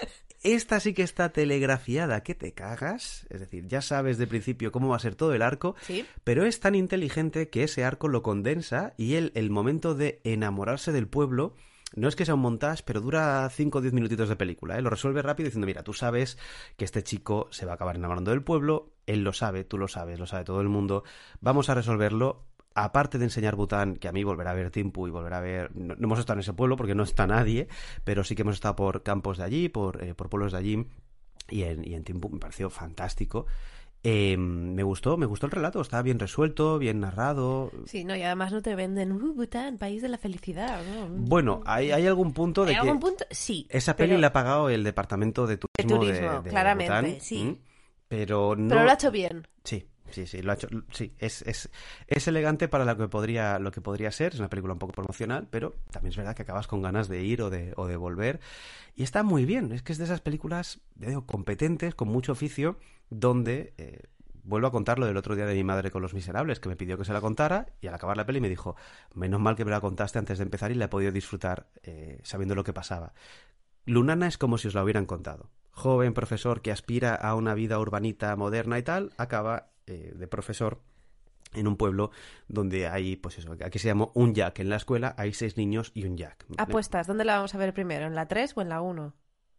Esta sí que está telegrafiada que te cagas, es decir, ya sabes de principio cómo va a ser todo el arco, ¿sí? Pero es tan inteligente que ese arco lo condensa y el, el momento de enamorarse del pueblo no es que sea un montaje, pero dura cinco o diez minutitos de película, ¿eh? Lo resuelve rápido diciendo, mira, tú sabes que este chico se va a acabar enamorando del pueblo, él lo sabe, tú lo sabes, lo sabe todo el mundo, vamos a resolverlo. Aparte de enseñar Bután, que a mí volverá a ver Timpu y volverá a ver... No, no hemos estado en ese pueblo porque no está nadie, pero sí que hemos estado por campos de allí, por, eh, por pueblos de allí, y en, y en Timpu me pareció fantástico. Eh, me gustó, me gustó el relato, estaba bien resuelto, bien narrado. Sí, no, y además no te venden uh, Bután, país de la felicidad, ¿no? Bueno, hay, hay algún punto de ¿Hay que... algún punto? Sí. Esa peli pero... la ha pagado el departamento de turismo de, turismo, de, de claramente, Bután, sí. ¿m? Pero no... Pero lo ha hecho bien. Sí. Sí, sí, lo ha hecho, sí, es, es, es elegante para lo que podría, lo que podría ser, es una película un poco promocional, pero también es verdad que acabas con ganas de ir o de, o de volver, y está muy bien, es que es de esas películas, digo, competentes, con mucho oficio, donde, eh, vuelvo a contar lo del otro día de mi madre con Los Miserables, que me pidió que se la contara, y al acabar la peli me dijo, menos mal que me la contaste antes de empezar y la he podido disfrutar eh, sabiendo lo que pasaba. Lunana es como si os la hubieran contado. Joven profesor que aspira a una vida urbanita moderna y tal, acaba eh, de profesor en un pueblo donde hay, pues eso, aquí se llama un Jack. En la escuela hay seis niños y un Jack. Apuestas, ¿dónde la vamos a ver primero? ¿En la tres o en la uno?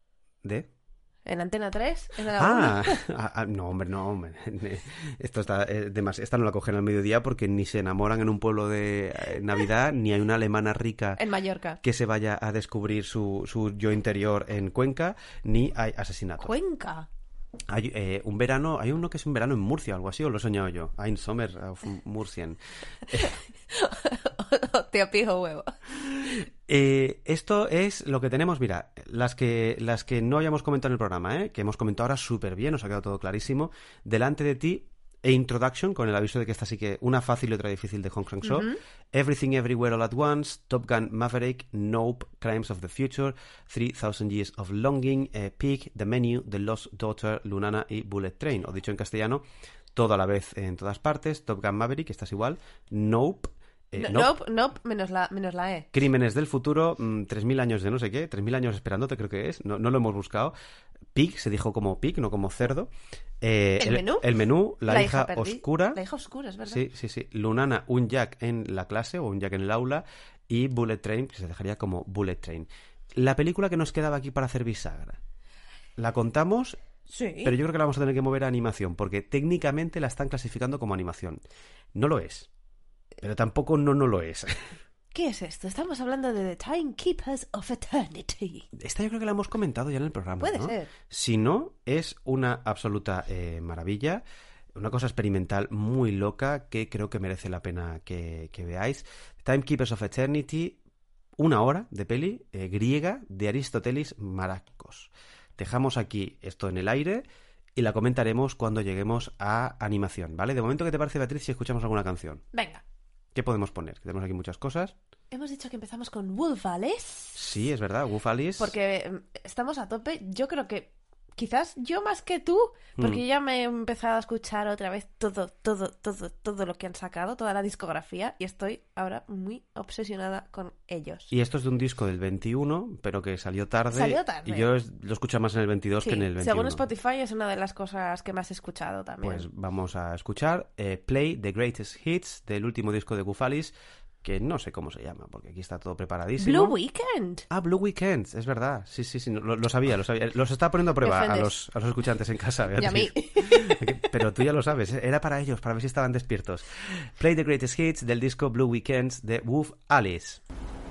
¿De? ¿En Antena tres? ¿En la ah, ah, no, hombre, no, hombre. Esto está, eh, demás, esta no la cogen al mediodía porque ni se enamoran en un pueblo de eh, Navidad, ni hay una alemana rica en Mallorca que se vaya a descubrir su, su yo interior en Cuenca, ni hay asesinatos. ¿Cuenca? Hay eh, un verano, hay uno que es un verano en Murcia, algo así, o lo he soñado yo. Ein Sommer auf Murcien. Tío pijo huevo. Eh, esto es lo que tenemos, mira, las que las que no hayamos comentado en el programa, ¿eh? Que hemos comentado ahora súper bien, nos ha quedado todo clarísimo. Delante de ti, e Introduction, con el aviso de que esta sí que una fácil y otra difícil de Hong Sang-soo. Uh-huh. Everything Everywhere All at Once, Top Gun Maverick, Nope, Crimes of the Future, three thousand Years of Longing, eh, Pig, The Menu, The Lost Daughter, Lunana y Bullet Train. O dicho en castellano, todo a la vez en todas partes. Top Gun Maverick, esta es igual. Nope. Eh, no, nope. nope, nope, menos la, menos la E. Crímenes del futuro, mmm, tres mil años de no sé qué, tres mil años esperándote creo que es, no, no lo hemos buscado. Pig, se dijo como pig, no como cerdo. Eh, ¿El, el menú? El menú, la, la hija, hija oscura. La hija oscura, es verdad. Sí, sí, sí. Lunana, un Jack en la clase o un Jack en el aula. Y Bullet Train, que se dejaría como Bullet Train. La película que nos quedaba aquí para hacer bisagra. La contamos... Sí. Pero yo creo que la vamos a tener que mover a animación, porque técnicamente la están clasificando como animación. No lo es. Pero tampoco no no lo es. ¿Qué es esto? Estamos hablando de The Timekeepers of Eternity. Esta yo creo que la hemos comentado ya en el programa. Puede ¿no? ser. Si no, es una absoluta eh, maravilla. Una cosa experimental muy loca que creo que merece la pena que, que veáis. Timekeepers of Eternity, una hora de peli eh, griega de Aristóteles Maracos. Dejamos aquí esto en el aire y la comentaremos cuando lleguemos a animación, ¿vale? De momento, ¿qué te parece, Beatriz, si escuchamos alguna canción? Venga. ¿Qué podemos poner? Tenemos aquí muchas cosas. Hemos dicho que empezamos con Wolf Alice. Sí, es verdad, Wolf Alice. Porque estamos a tope. Yo creo que quizás yo más que tú, porque mm. ya me he empezado a escuchar otra vez todo, todo, todo, todo lo que han sacado, toda la discografía, y estoy ahora muy obsesionada con ellos. Y esto es de un disco del veintiuno, pero que salió tarde. Salió tarde. Y yo es, lo escucho más en el veintidós sí, que en el veintiuno. Según Spotify es una de las cosas que más he escuchado también. Pues vamos a escuchar eh, Play the Greatest Hits del último disco de Wolf Alice, que no sé cómo se llama, porque aquí está todo preparadísimo. Blue Weekend. Ah, Blue Weekend, es verdad. Sí, sí, sí, lo, lo sabía, lo sabía. Los estaba poniendo a prueba a los, a los escuchantes en casa, Beatriz. Y a mí. Pero tú ya lo sabes, era para ellos, para ver si estaban despiertos. Play the Greatest Hits del disco Blue Weekend de Wolf Alice.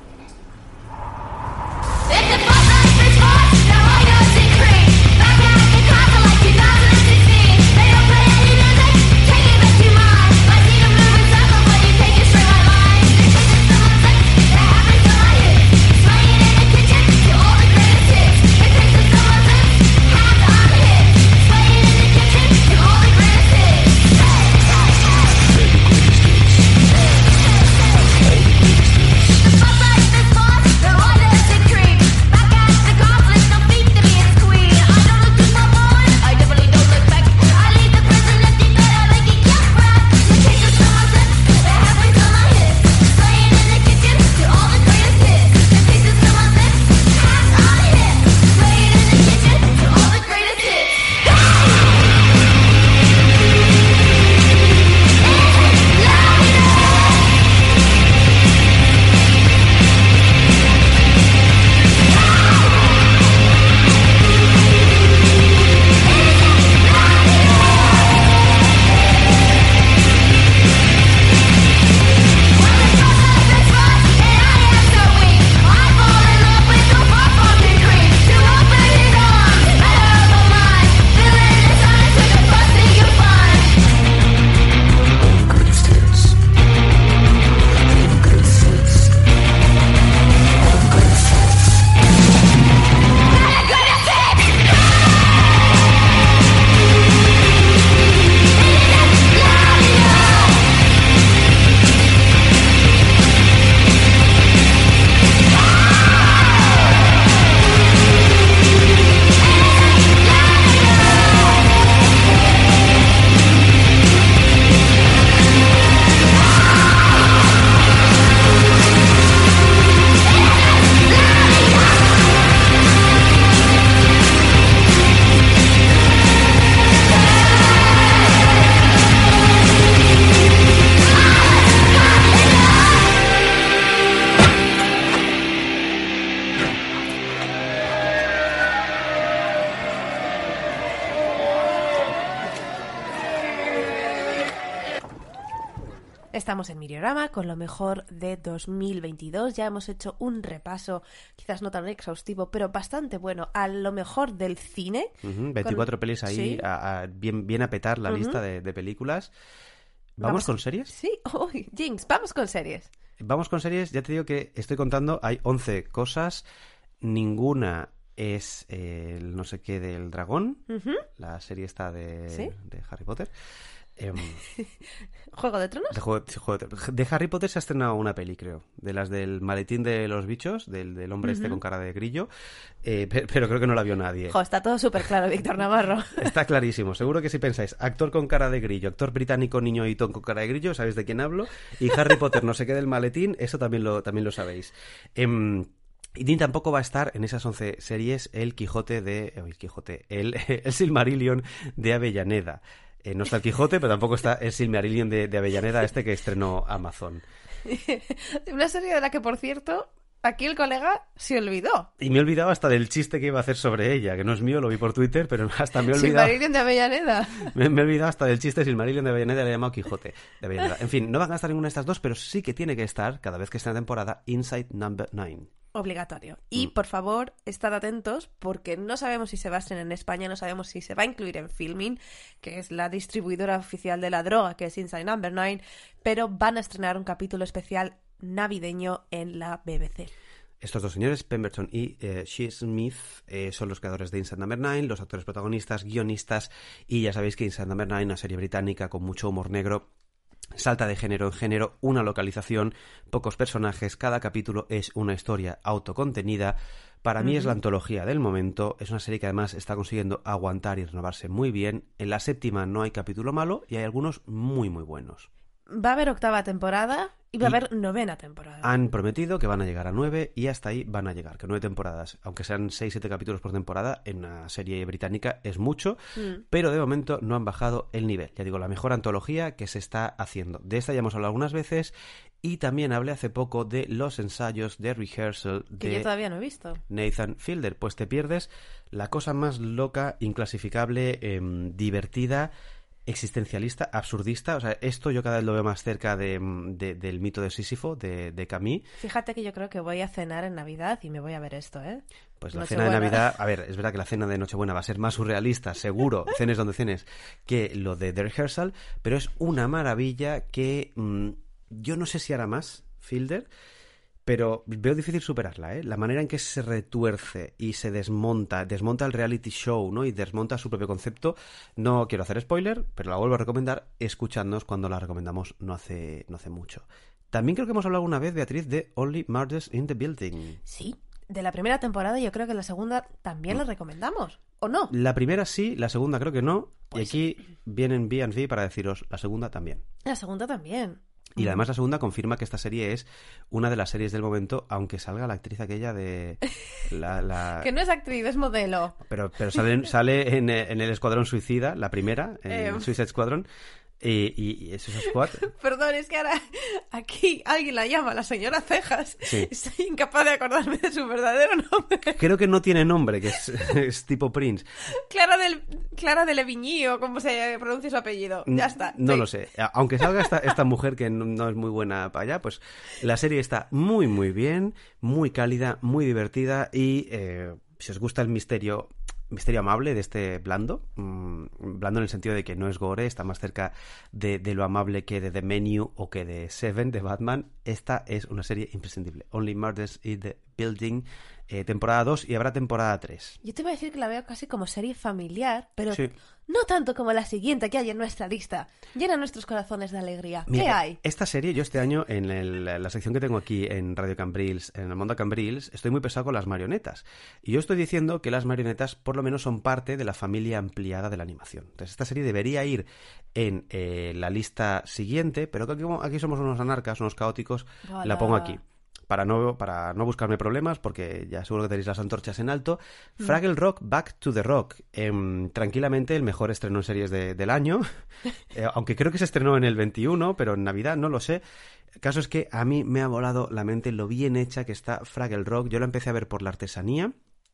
Estamos en Miriorama con lo mejor de dos mil veintidós. Ya hemos hecho un repaso, quizás no tan exhaustivo, pero bastante bueno, a lo mejor del cine. Uh-huh, veinticuatro con... pelis ahí, ¿sí? a, a, bien, bien a petar la uh-huh. lista de, de películas. ¿Vamos, ¿Vamos con series? Sí, oh, Jinx, vamos con series. Vamos con series, ya te digo que estoy contando, hay once cosas, ninguna es eh, el no sé qué del dragón, uh-huh. la serie esta de, ¿sí? de Harry Potter. Eh, ¿Juego de Tronos? De, juego, juego de, de Harry Potter se ha estrenado una peli, creo. De las del maletín de los bichos, del, del hombre uh-huh. este con cara de grillo. Eh, pero, pero creo que no la vio nadie. Jo, está todo súper claro, Víctor Navarro. Está clarísimo. Seguro que si pensáis, actor con cara de grillo, actor británico niño Eton con cara de grillo, sabéis de quién hablo. Y Harry Potter no se queda el maletín, eso también lo, también lo sabéis. Eh, Y ni tampoco va a estar en esas once series el Quijote de... El Quijote, el, el Silmarillion de Avellaneda. Eh, no está el Quijote, pero tampoco está el Silmarillion de, de Avellaneda, este que estrenó Amazon. Una serie de la que, por cierto, aquí el colega se olvidó. Y me he olvidado hasta del chiste que iba a hacer sobre ella, que no es mío, lo vi por Twitter, pero hasta me he olvidado... Silmarillion de Avellaneda. Me, me he olvidado hasta del chiste Silmarillion de Avellaneda, le he llamado Quijote de Avellaneda. En fin, no van a estar ninguna de estas dos, pero sí que tiene que estar, cada vez que esté en la temporada, Inside Number Nine. Obligatorio. Y, mm. por favor, estad atentos porque no sabemos si se va a estrenar en España, no sabemos si se va a incluir en Filmin, que es la distribuidora oficial de la droga, que es Inside Number Nine, pero van a estrenar un capítulo especial navideño en la B B C. Estos dos señores, Pemberton y eh, Shea Smith, eh, son los creadores de Inside Number Nine, los actores protagonistas, guionistas, y ya sabéis que Inside Number Nine, una serie británica con mucho humor negro, salta de género en género, una localización, pocos personajes, cada capítulo es una historia autocontenida. Para mí uh-huh. es la antología del momento, es una serie que además está consiguiendo aguantar y renovarse muy bien. En la séptima no hay capítulo malo y hay algunos muy muy buenos. Va a haber octava temporada y va a haber novena temporada. Han prometido que van a llegar a nueve y hasta ahí van a llegar, que nueve temporadas, aunque sean seis, siete capítulos por temporada, en una serie británica es mucho, mm. pero de momento no han bajado el nivel. Ya digo, la mejor antología que se está haciendo. De esta ya hemos hablado algunas veces y también hablé hace poco de los ensayos de rehearsal de que yo todavía no he visto. Nathan Fielder. Pues te pierdes la cosa más loca, inclasificable, eh, divertida, existencialista, absurdista. O sea, esto yo cada vez lo veo más cerca de, de, del mito de Sísifo, de, de Camus. Fíjate que yo creo que voy a cenar en Navidad y me voy a ver esto, ¿eh? Pues la Nochebuena. Cena de Navidad, a ver, es verdad que la cena de Nochebuena va a ser más surrealista, seguro, cenes donde cenes, que lo de The Rehearsal, pero es una maravilla que mmm, yo no sé si hará más Fielder, pero veo difícil superarla, ¿eh? La manera en que se retuerce y se desmonta, desmonta el reality show, ¿no? Y desmonta su propio concepto. No quiero hacer spoiler, pero la vuelvo a recomendar. Escuchadnos cuando la recomendamos no hace, no hace mucho. También creo que hemos hablado alguna vez, Beatriz, de Only Murders in the Building. Sí, de la primera temporada. Yo creo que la segunda también mm. la recomendamos, ¿o no? La primera sí, la segunda creo que no. Pues... Y aquí vienen B and V para deciros la segunda también. La segunda también. Y además la segunda confirma que esta serie es una de las series del momento, aunque salga la actriz aquella de... La, la... que no es actriz, es modelo. Pero, pero sale, sale en, en el Escuadrón Suicida, la primera, en eh... Suicide Squadron. Y, y, y Suicide Squad. Perdón, es que ahora aquí alguien la llama la señora Cejas. Sí. Estoy incapaz de acordarme de su verdadero nombre. Creo que no tiene nombre, que es, es tipo Prince. Clara del Clara de Levigny, o como se pronuncia su apellido. Ya está. No sí. lo sé. Aunque salga esta, esta mujer que no, no es muy buena para allá, pues la serie está muy muy bien, muy cálida, muy divertida y eh, si os gusta el misterio... misterio amable de este blando, mmm, blando en el sentido de que no es gore, está más cerca de, de lo amable que de The Menu o que de Seven de Batman. Esta es una serie imprescindible. Only Murders in the Building, eh, temporada dos y habrá temporada tres. Yo te voy a decir que la veo casi como serie familiar, pero sí. no tanto como la siguiente que hay en nuestra lista. Llena nuestros corazones de alegría. Mira, ¿qué hay? Esta serie, yo este año, en el, la sección que tengo aquí en Radio Cambrils, en el Mundo Cambrils, estoy muy pesado con las marionetas. Y yo estoy diciendo que las marionetas, por lo menos, son parte de la familia ampliada de la animación. Entonces, esta serie debería ir en eh, la lista siguiente, pero aquí, aquí somos unos anarcas, unos caóticos, Hola. La pongo aquí. Para no, para no buscarme problemas, porque ya seguro que tenéis las antorchas en alto. Mm. Fraggle Rock, Back to the Rock. Eh, tranquilamente el mejor estreno en series de, del año. Eh, aunque creo que se estrenó en el veintiuno, pero en Navidad no lo sé. El caso es que a mí me ha volado la mente lo bien hecha que está Fraggle Rock. Yo la empecé a ver por la artesanía.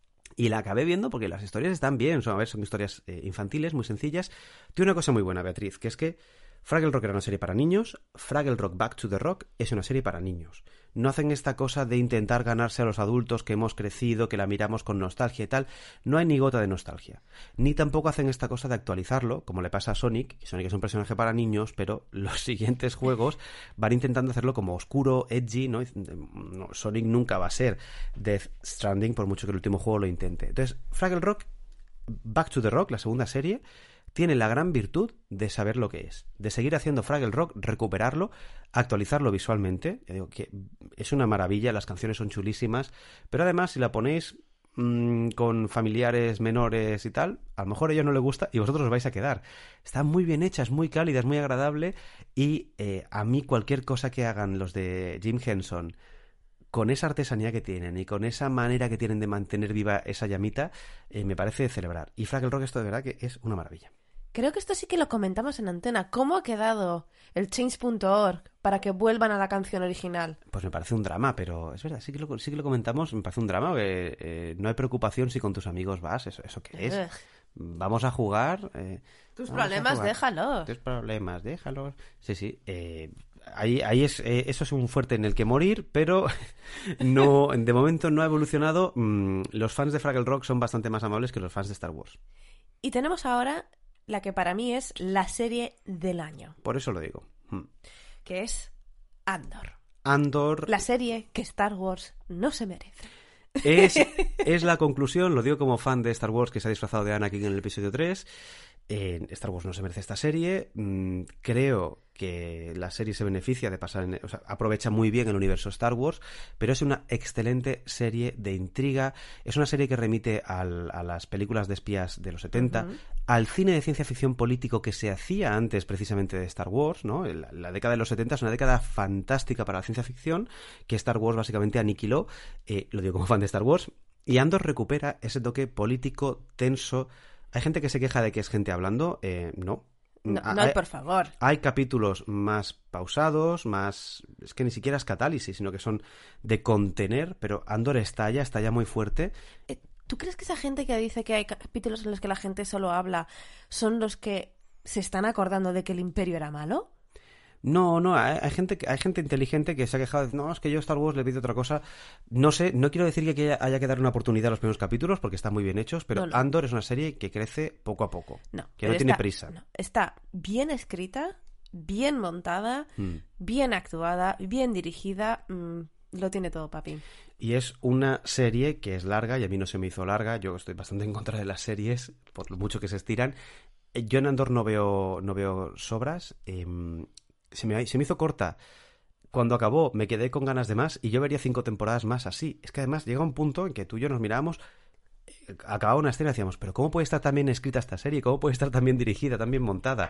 Y la acabé viendo porque las historias están bien. Son, a ver, son historias eh, infantiles, muy sencillas. Tiene una cosa muy buena, Beatriz, que es que Fraggle Rock era una serie para niños, Fraggle Rock Back to the Rock es una serie para niños. No hacen esta cosa de intentar ganarse a los adultos que hemos crecido, que la miramos con nostalgia y tal. No hay ni gota de nostalgia. Ni tampoco hacen esta cosa de actualizarlo, como le pasa a Sonic, que Sonic es un personaje para niños, pero los siguientes juegos van intentando hacerlo como oscuro, edgy, ¿no? No, Sonic nunca va a ser Death Stranding, por mucho que el último juego lo intente. Entonces, Fraggle Rock, Back to the Rock, la segunda serie, tiene la gran virtud de saber lo que es, de seguir haciendo Fraggle Rock, recuperarlo, actualizarlo visualmente. Ya digo que es una maravilla, las canciones son chulísimas, pero además si la ponéis mmm, con familiares menores y tal, a lo mejor a ellos no les gusta y vosotros os vais a quedar. Está muy bien hecha, es muy cálida, es muy agradable y eh, a mí cualquier cosa que hagan los de Jim Henson con esa artesanía que tienen y con esa manera que tienen de mantener viva esa llamita, eh, me parece de celebrar. Y Fraggle Rock esto de verdad que es una maravilla. Creo que esto sí que lo comentamos en antena. ¿Cómo ha quedado el change punto org para que vuelvan a la canción original? Pues me parece un drama, pero es verdad, sí que lo, sí que lo comentamos, me parece un drama. Eh, eh, no hay preocupación si con tus amigos vas, ¿eso, eso qué es? Ugh. Vamos a jugar. Eh, tus vamos problemas, a jugar. déjalos. Tus problemas, déjalos. Sí, sí. Eh, ahí ahí es, eh, eso es un fuerte en el que morir, pero no, de momento no ha evolucionado. Mm, los fans de Fraggle Rock son bastante más amables que los fans de Star Wars. Y tenemos ahora la que para mí es la serie del año. Por eso lo digo. Hmm. Que es Andor. Andor. La serie que Star Wars no se merece. Es, es la conclusión, lo digo como fan de Star Wars que se ha disfrazado de Anakin en el episodio tres. Eh, Star Wars no se merece esta serie. Mm, creo que la serie se beneficia de pasar en, o sea, aprovecha muy bien el universo Star Wars, pero es una excelente serie de intriga. Es una serie que remite al, a las películas de espías de los setenta, uh-huh. al cine de ciencia ficción político que se hacía antes precisamente de Star Wars, ¿no? La, la década de los setenta es una década fantástica para la ciencia ficción que Star Wars básicamente aniquiló. Eh, lo digo como fan de Star Wars. Y Andor recupera ese toque político tenso. Hay gente que se queja de que es gente hablando. Eh, no. No, no hay, por favor. Hay capítulos más pausados, más... Es que ni siquiera es catálisis, sino que son de contener, pero Andor estalla, estalla muy fuerte. ¿Tú crees que esa gente que dice que hay capítulos en los que la gente solo habla son los que se están acordando de que el Imperio era malo? No, no, hay, hay gente hay gente inteligente que se ha quejado de, no, es que yo a Star Wars le pido otra cosa. No sé, no quiero decir que haya que dar una oportunidad a los primeros capítulos porque están muy bien hechos, pero no, no. Andor es una serie que crece poco a poco, no, que no tiene prisa. No, está bien escrita, bien montada, mm. bien actuada, bien dirigida, mmm, lo tiene todo, papi. Y es una serie que es larga y a mí no se me hizo larga, yo estoy bastante en contra de las series, por lo mucho que se estiran. Yo en Andor no veo, no veo sobras, eh, Se me, se me hizo corta. Cuando acabó me quedé con ganas de más y yo vería cinco temporadas más así. Es que además llega un punto en que tú y yo nos mirábamos, acababa una escena y decíamos, pero ¿cómo puede estar tan bien escrita esta serie? ¿Cómo puede estar tan bien dirigida, tan bien montada?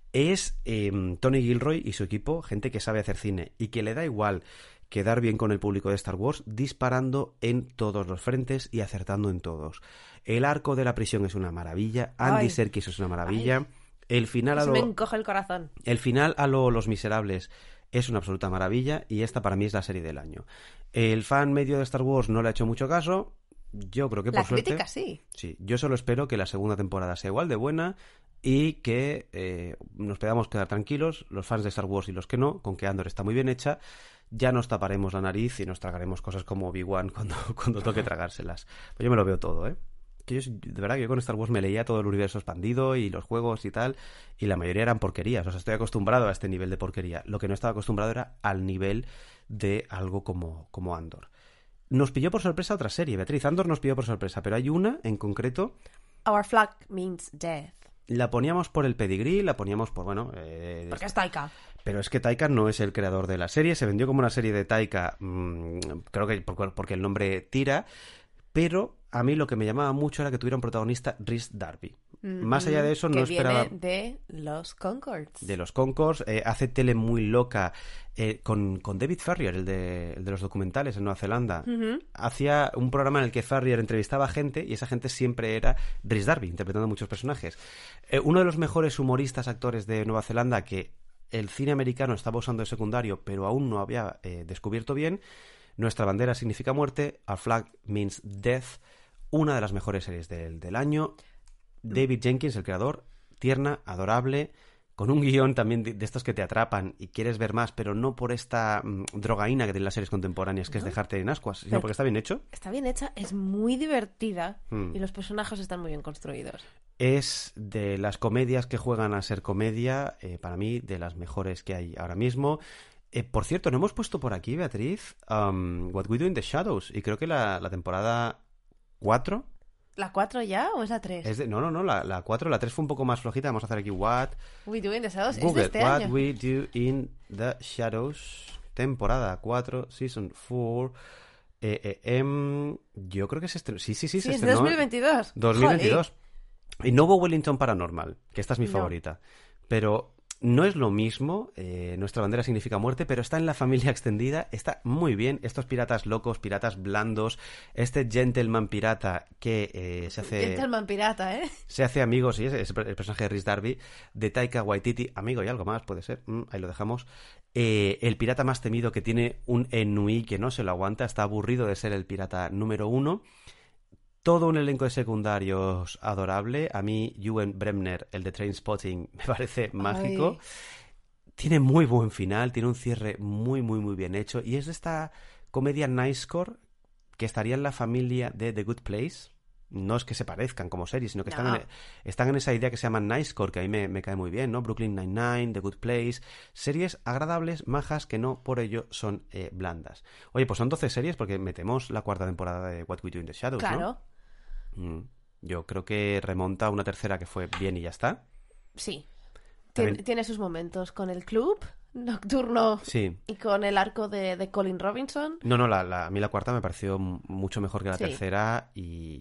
Es eh, Tony Gilroy y su equipo, gente que sabe hacer cine y que le da igual quedar bien con el público de Star Wars disparando en todos los frentes y acertando en todos. El arco de la prisión es una maravilla, Andy Serkis es una maravilla... Ay. El final a lo... me encoge el corazón. El final a lo Los Miserables es una absoluta maravilla y esta para mí es la serie del año. El fan medio de Star Wars no le ha hecho mucho caso. Yo creo que por la suerte... crítica sí. Sí, yo solo espero que la segunda temporada sea igual de buena y que eh, nos podamos quedar tranquilos, los fans de Star Wars y los que no, con que Andor está muy bien hecha. Ya nos taparemos la nariz y nos tragaremos cosas como Obi-Wan cuando, cuando toque tragárselas. Pues yo me lo veo todo, ¿eh? Que yo, de verdad que yo con Star Wars me leía todo el universo expandido y los juegos y tal, y la mayoría eran porquerías. O sea, estoy acostumbrado a este nivel de porquería. Lo que no estaba acostumbrado era al nivel de algo como, como Andor. Nos pilló por sorpresa otra serie, Beatriz. Andor nos pilló por sorpresa, pero hay una en concreto... Our flag means death. La poníamos por el pedigrí, la poníamos por, bueno... Eh, Porque es Taika. Pero es que Taika no es el creador de la serie. Se vendió como una serie de Taika, mmm, creo que porque el nombre tira... Pero a mí lo que me llamaba mucho era que tuviera un protagonista Rhys Darby. Mm-hmm. Más allá de eso, que no esperaba... viene de los Conchords. De los Conchords. Eh, hace tele muy loca eh, con, con David Farrier, el de, el de los documentales en Nueva Zelanda. Mm-hmm. Hacía un programa en el que Farrier entrevistaba a gente y esa gente siempre era Rhys Darby, interpretando muchos personajes. Eh, uno de los mejores humoristas, actores de Nueva Zelanda que el cine americano estaba usando de secundario, pero aún no había eh, descubierto bien... Nuestra bandera significa muerte, Our Flag Means Death, una de las mejores series del, del año. David Jenkins, el creador, tierna, adorable, con un guión también de, de estos que te atrapan y quieres ver más, pero no por esta mmm, drogaína que tienen las series contemporáneas, que ¿no? es dejarte en ascuas, sino pero porque está bien hecho. Está bien hecha, es muy divertida mm. y los personajes están muy bien construidos. Es de las comedias que juegan a ser comedia, eh, para mí, de las mejores que hay ahora mismo. Eh, por cierto, no hemos puesto por aquí, Beatriz, um, What We Do in the Shadows. Y creo que la, la temporada cuatro ¿La cuatro ya o es la tres? Es de, no, no, no, la, la cuatro, la tres fue un poco más flojita. Vamos a hacer aquí What We Do in the Shadows. Google, es de este What año. We Do in the Shadows, temporada cuatro, season cuatro. Eh, eh, eh, yo creo que se estrenó. Sí, sí, sí, Sí, se es estrenó. dos mil veintidós. dos mil veintidós. Joder. Y no hubo Wellington Paranormal, que esta es mi No. favorita. Pero no es lo mismo. Eh, nuestra bandera significa muerte, pero está en la familia extendida. Está muy bien. Estos piratas locos, piratas blandos. Este gentleman pirata que eh, se hace. Gentleman pirata, ¿eh? Se hace amigo, sí, es, es el personaje de Rhys Darby, de Taika Waititi, amigo y algo más, puede ser, mm, ahí lo dejamos. Eh, el pirata más temido que tiene un ennui que no se lo aguanta, está aburrido de ser el pirata número uno. Todo un elenco de secundarios adorable. A mí, Ewan Bremner, el de Trainspotting, me parece mágico. Ay. Tiene muy buen final, tiene un cierre muy, muy, muy bien hecho. Y es de esta comedia nicecore que estaría en la familia de The Good Place. No es que se parezcan como series, sino que No. están, en, están en esa idea que se llama nicecore, que a mí me, me cae muy bien, ¿no? Brooklyn Nine-Nine, The Good Place, series agradables, majas, que no por ello son eh, blandas. Oye, pues son doce series porque metemos la cuarta temporada de What We Do in the Shadows, Claro. ¿no? Mm, yo creo que remonta a una tercera que fue bien y ya está. Sí. También- Tien- Tiene sus momentos con el club nocturno Sí. y con el arco de, de Colin Robinson. No, no, la, la- a mí la cuarta me pareció m- mucho mejor que la Sí. tercera y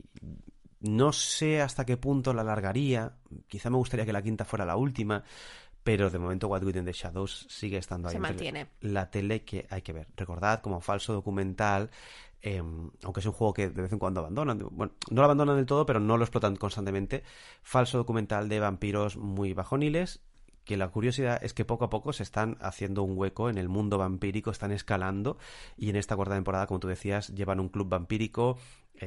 no sé hasta qué punto la alargaría. Quizá me gustaría que la quinta fuera la última, pero de momento What We Do in the Shadows sigue estando ahí. Se entre mantiene. La tele que hay que ver. Recordad, como falso documental, eh, aunque es un juego que de vez en cuando abandonan, bueno, no lo abandonan del todo, pero no lo explotan constantemente. Falso documental de vampiros muy bajoniles, que la curiosidad es que poco a poco se están haciendo un hueco en el mundo vampírico, están escalando, y en esta cuarta temporada, como tú decías, llevan un club vampírico,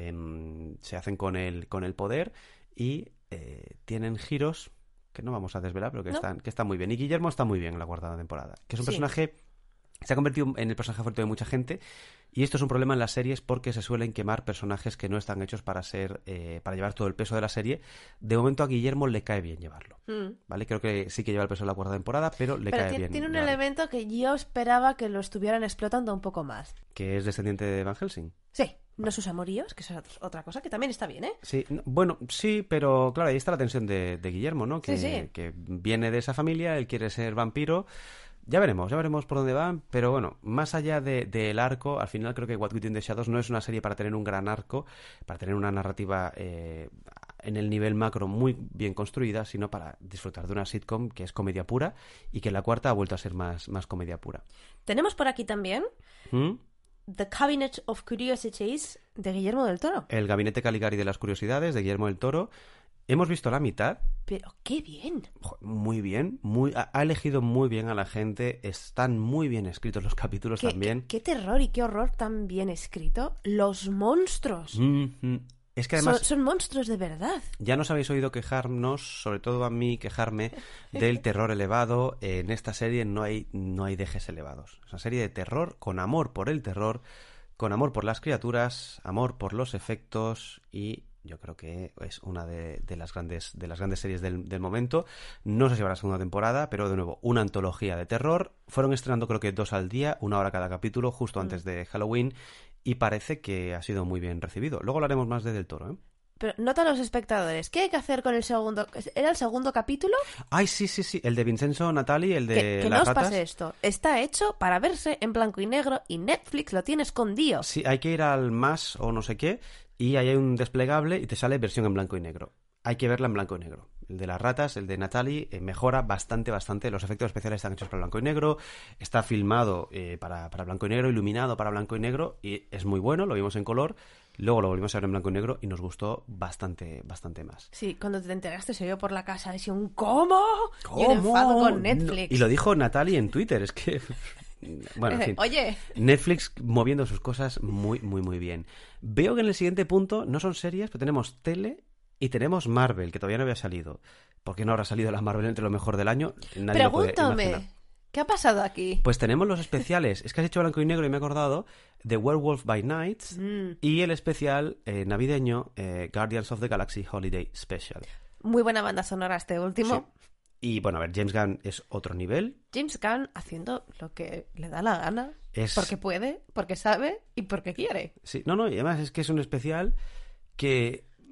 eh, se hacen con el, con el poder y eh, tienen giros que no vamos a desvelar, pero que, No. están, que están muy bien. Y Guillermo está muy bien en la cuarta temporada, que es un Sí. personaje que se ha convertido en el personaje favorito de mucha gente. Y esto es un problema en las series porque se suelen quemar personajes que no están hechos para ser eh, para llevar todo el peso de la serie. De momento a Guillermo le cae bien llevarlo, Mm. ¿vale? Creo que sí que lleva el peso de la cuarta temporada, pero le Pero cae ti- bien tiene un llevarlo. elemento que yo esperaba que lo estuvieran explotando un poco más. Que es descendiente de Van Helsing. Sí, no sus amoríos, que eso es otra cosa que también está bien, ¿eh? Sí, no, bueno, sí, pero claro, ahí está la tensión de, de Guillermo, ¿no? Que, Sí, sí. que viene de esa familia, él quiere ser vampiro. Ya veremos, ya veremos por dónde van, pero bueno, más allá del de, del arco, al final creo que What We Do in the Shadows no es una serie para tener un gran arco, para tener una narrativa eh, en el nivel macro muy bien construida, sino para disfrutar de una sitcom que es comedia pura y que en la cuarta ha vuelto a ser más, más comedia pura. Tenemos por aquí también ¿Mm? The Cabinet of Curiosities de Guillermo del Toro. El Gabinete Caligari de las Curiosidades de Guillermo del Toro. Hemos visto la mitad. Pero qué bien. Jo, muy bien, muy, ha ha elegido muy bien a la gente, están muy bien escritos los capítulos Qué, también. qué- qué terror y qué horror tan bien escrito. Los monstruos. Mm, mm. Es que son, además son monstruos de verdad. ya nos habéis oído quejarnos, sobre todo a mí quejarme del terror elevado. En esta serie no hay, no hay dejes elevados. Es una serie de terror con amor por el terror, con amor por las criaturas, amor por los efectos y yo creo que es una de, de las grandes de las grandes series del, del momento. No sé si habrá segunda temporada, pero de nuevo, una antología de terror. Fueron estrenando creo que dos al día, una hora cada capítulo, justo antes de Halloween, y parece que ha sido muy bien recibido. Luego hablaremos más de Del Toro, ¿eh? Pero nota a los espectadores. ¿Qué hay que hacer con el segundo? ¿Era el segundo capítulo? Ay, sí, sí, sí, el de Vincenzo Natali, el de que que no las os ratas. pase esto. Está hecho para verse en blanco y negro y Netflix lo tiene escondido. Sí, hay que ir al más o no sé qué, y ahí hay un desplegable y te sale versión en blanco y negro. Hay que verla en blanco y negro. El de las ratas, el de Natalie, eh, mejora bastante, bastante. Los efectos especiales están hechos para blanco y negro. Está filmado eh, para, para blanco y negro, iluminado para blanco y negro. Y es muy bueno, lo vimos en color. Luego lo volvimos a ver en blanco y negro y nos gustó bastante, bastante más. Sí, cuando te enteraste se oyó por la casa decía un ¿cómo? Y un enfado con Netflix. No, y lo dijo Natalie en Twitter, es que... Bueno, en fin. Oye, Netflix moviendo sus cosas muy, muy, muy bien. Veo que en el siguiente punto no son series, pero tenemos tele y tenemos Marvel, que todavía no había salido. ¿Por qué no habrá salido la Marvel entre lo mejor del año? Nadie lo puede pregúntame, imaginar. ¿qué ha pasado aquí? Pues tenemos los especiales. Es que has hecho blanco y negro y me he acordado de Werewolf by Night Mm, y el especial eh, navideño eh, Guardians of the Galaxy Holiday Special. muy buena banda sonora este último. Sí. Y bueno, a ver, James Gunn es otro nivel. James Gunn haciendo lo que le da la gana. Es... Porque puede, porque sabe y porque quiere. Sí, no, no, y además es que es un especial que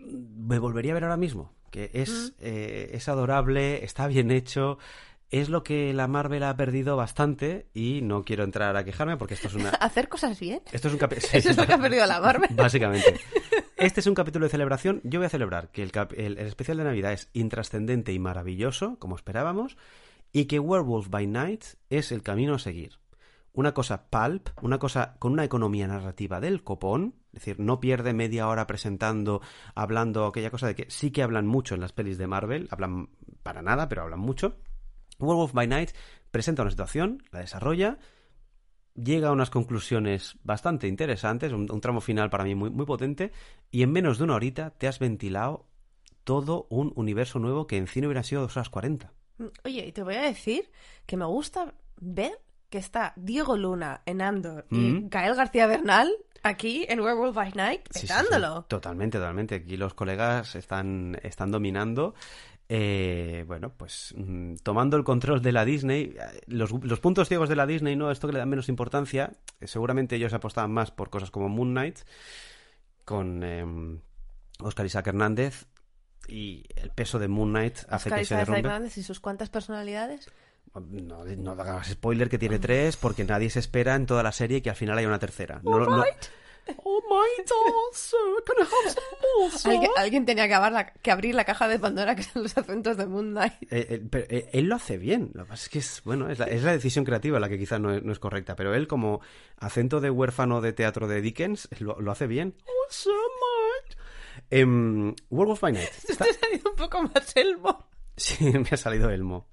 me volvería a ver ahora mismo. Que es, mm. eh, es adorable, está bien hecho. Es lo que la Marvel ha perdido bastante y no quiero entrar a quejarme porque esto es una... ¿Hacer cosas bien? Esto es un capi... Eso es lo que ha perdido la Marvel. Básicamente. Este es un capítulo de celebración. Yo voy a celebrar que el, cap... el, el especial de Navidad es intrascendente y maravilloso, como esperábamos, y que Werewolf by Night es el camino a seguir. Una cosa pulp, una cosa con una economía narrativa del copón, es decir, no pierde media hora presentando, hablando, aquella cosa de que sí que hablan mucho en las pelis de Marvel, hablan para nada, pero hablan mucho. Werewolf by Night presenta una situación, la desarrolla, llega a unas conclusiones bastante interesantes, un, un tramo final para mí muy, muy potente, y en menos de una horita te has ventilado todo un universo nuevo que en cine hubiera sido dos horas cuarenta. Oye, y te voy a decir que me gusta ver que está Diego Luna en Andor y mm. Gael García Bernal aquí en Werewolf by Night petándolo. Sí, sí, sí. Totalmente, totalmente. Aquí los colegas están, están dominando. Eh, bueno, pues mmm, tomando el control de la Disney, los, los puntos ciegos de la Disney, ¿no? Esto que le da menos importancia, eh, seguramente ellos apostaban más por cosas como Moon Knight, con eh, Óscar Isaac Hernández, y el peso de Moon Knight hace Óscar que Isaac se derrumbe. Hernández y sus cuántas personalidades. No, no hagas spoiler que tiene tres, porque nadie se espera en toda la serie que al final haya una tercera. No, no, Oh my God, sir, can I have some more, sir? ¿Alguien, alguien tenía que, la, que abrir la caja de Pandora, que son los acentos de Moon Knight. Eh, eh, pero eh, él lo hace bien. Lo que pasa es que es, bueno, es la, es la decisión creativa la que quizás no es, no es correcta. Pero él, como acento de huérfano de teatro de Dickens, lo, lo hace bien. Oh, sir, Mike. Um, Werewolf by Night. Se está... te ha salido un poco más Elmo. Sí, me ha salido Elmo.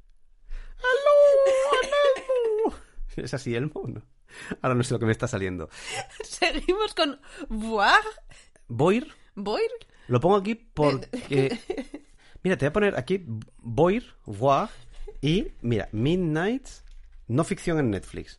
¡Hello, Elmo! ¿Es así Elmo o no? Ahora no sé lo que me está saliendo. Seguimos con Voir. ¿Boir? ¿Boir? Lo pongo aquí porque... Mira, te voy a poner aquí Boir, Voir y, mira, Midnight, no ficción en Netflix.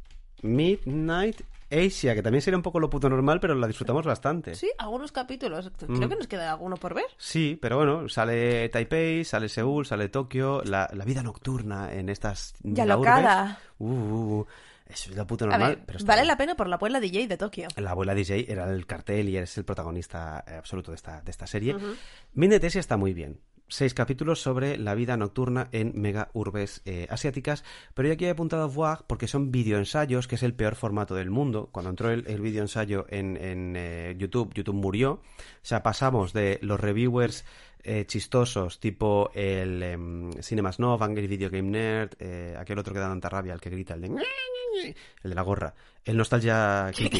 Midnight Asia, que también sería un poco lo puto normal, pero la disfrutamos bastante. Sí, algunos capítulos. Creo mm. que nos queda alguno por ver. Sí, pero bueno, sale Taipei, sale Seúl, sale Tokio, la, la vida nocturna en estas... Ya locada. Uh, uh, uh. Eso es la puta normal. Ver, pero vale bien. La pena por la abuela D J de Tokio. La abuela D J era el cartel y es el protagonista absoluto de esta, de esta serie. Uh-huh. Midnight Asia está muy bien. Seis capítulos sobre la vida nocturna en mega urbes eh, asiáticas, pero yo aquí he apuntado a Vogue porque son videoensayos, que es el peor formato del mundo. Cuando entró el, el videoensayo en, en eh, YouTube, YouTube murió. O sea, pasamos de los reviewers eh, chistosos, tipo el eh, Cinema Snob, Angry Video Game Nerd, eh, aquel otro que da tanta rabia, el que grita, el de... el de la gorra, el Nostalgia Critic.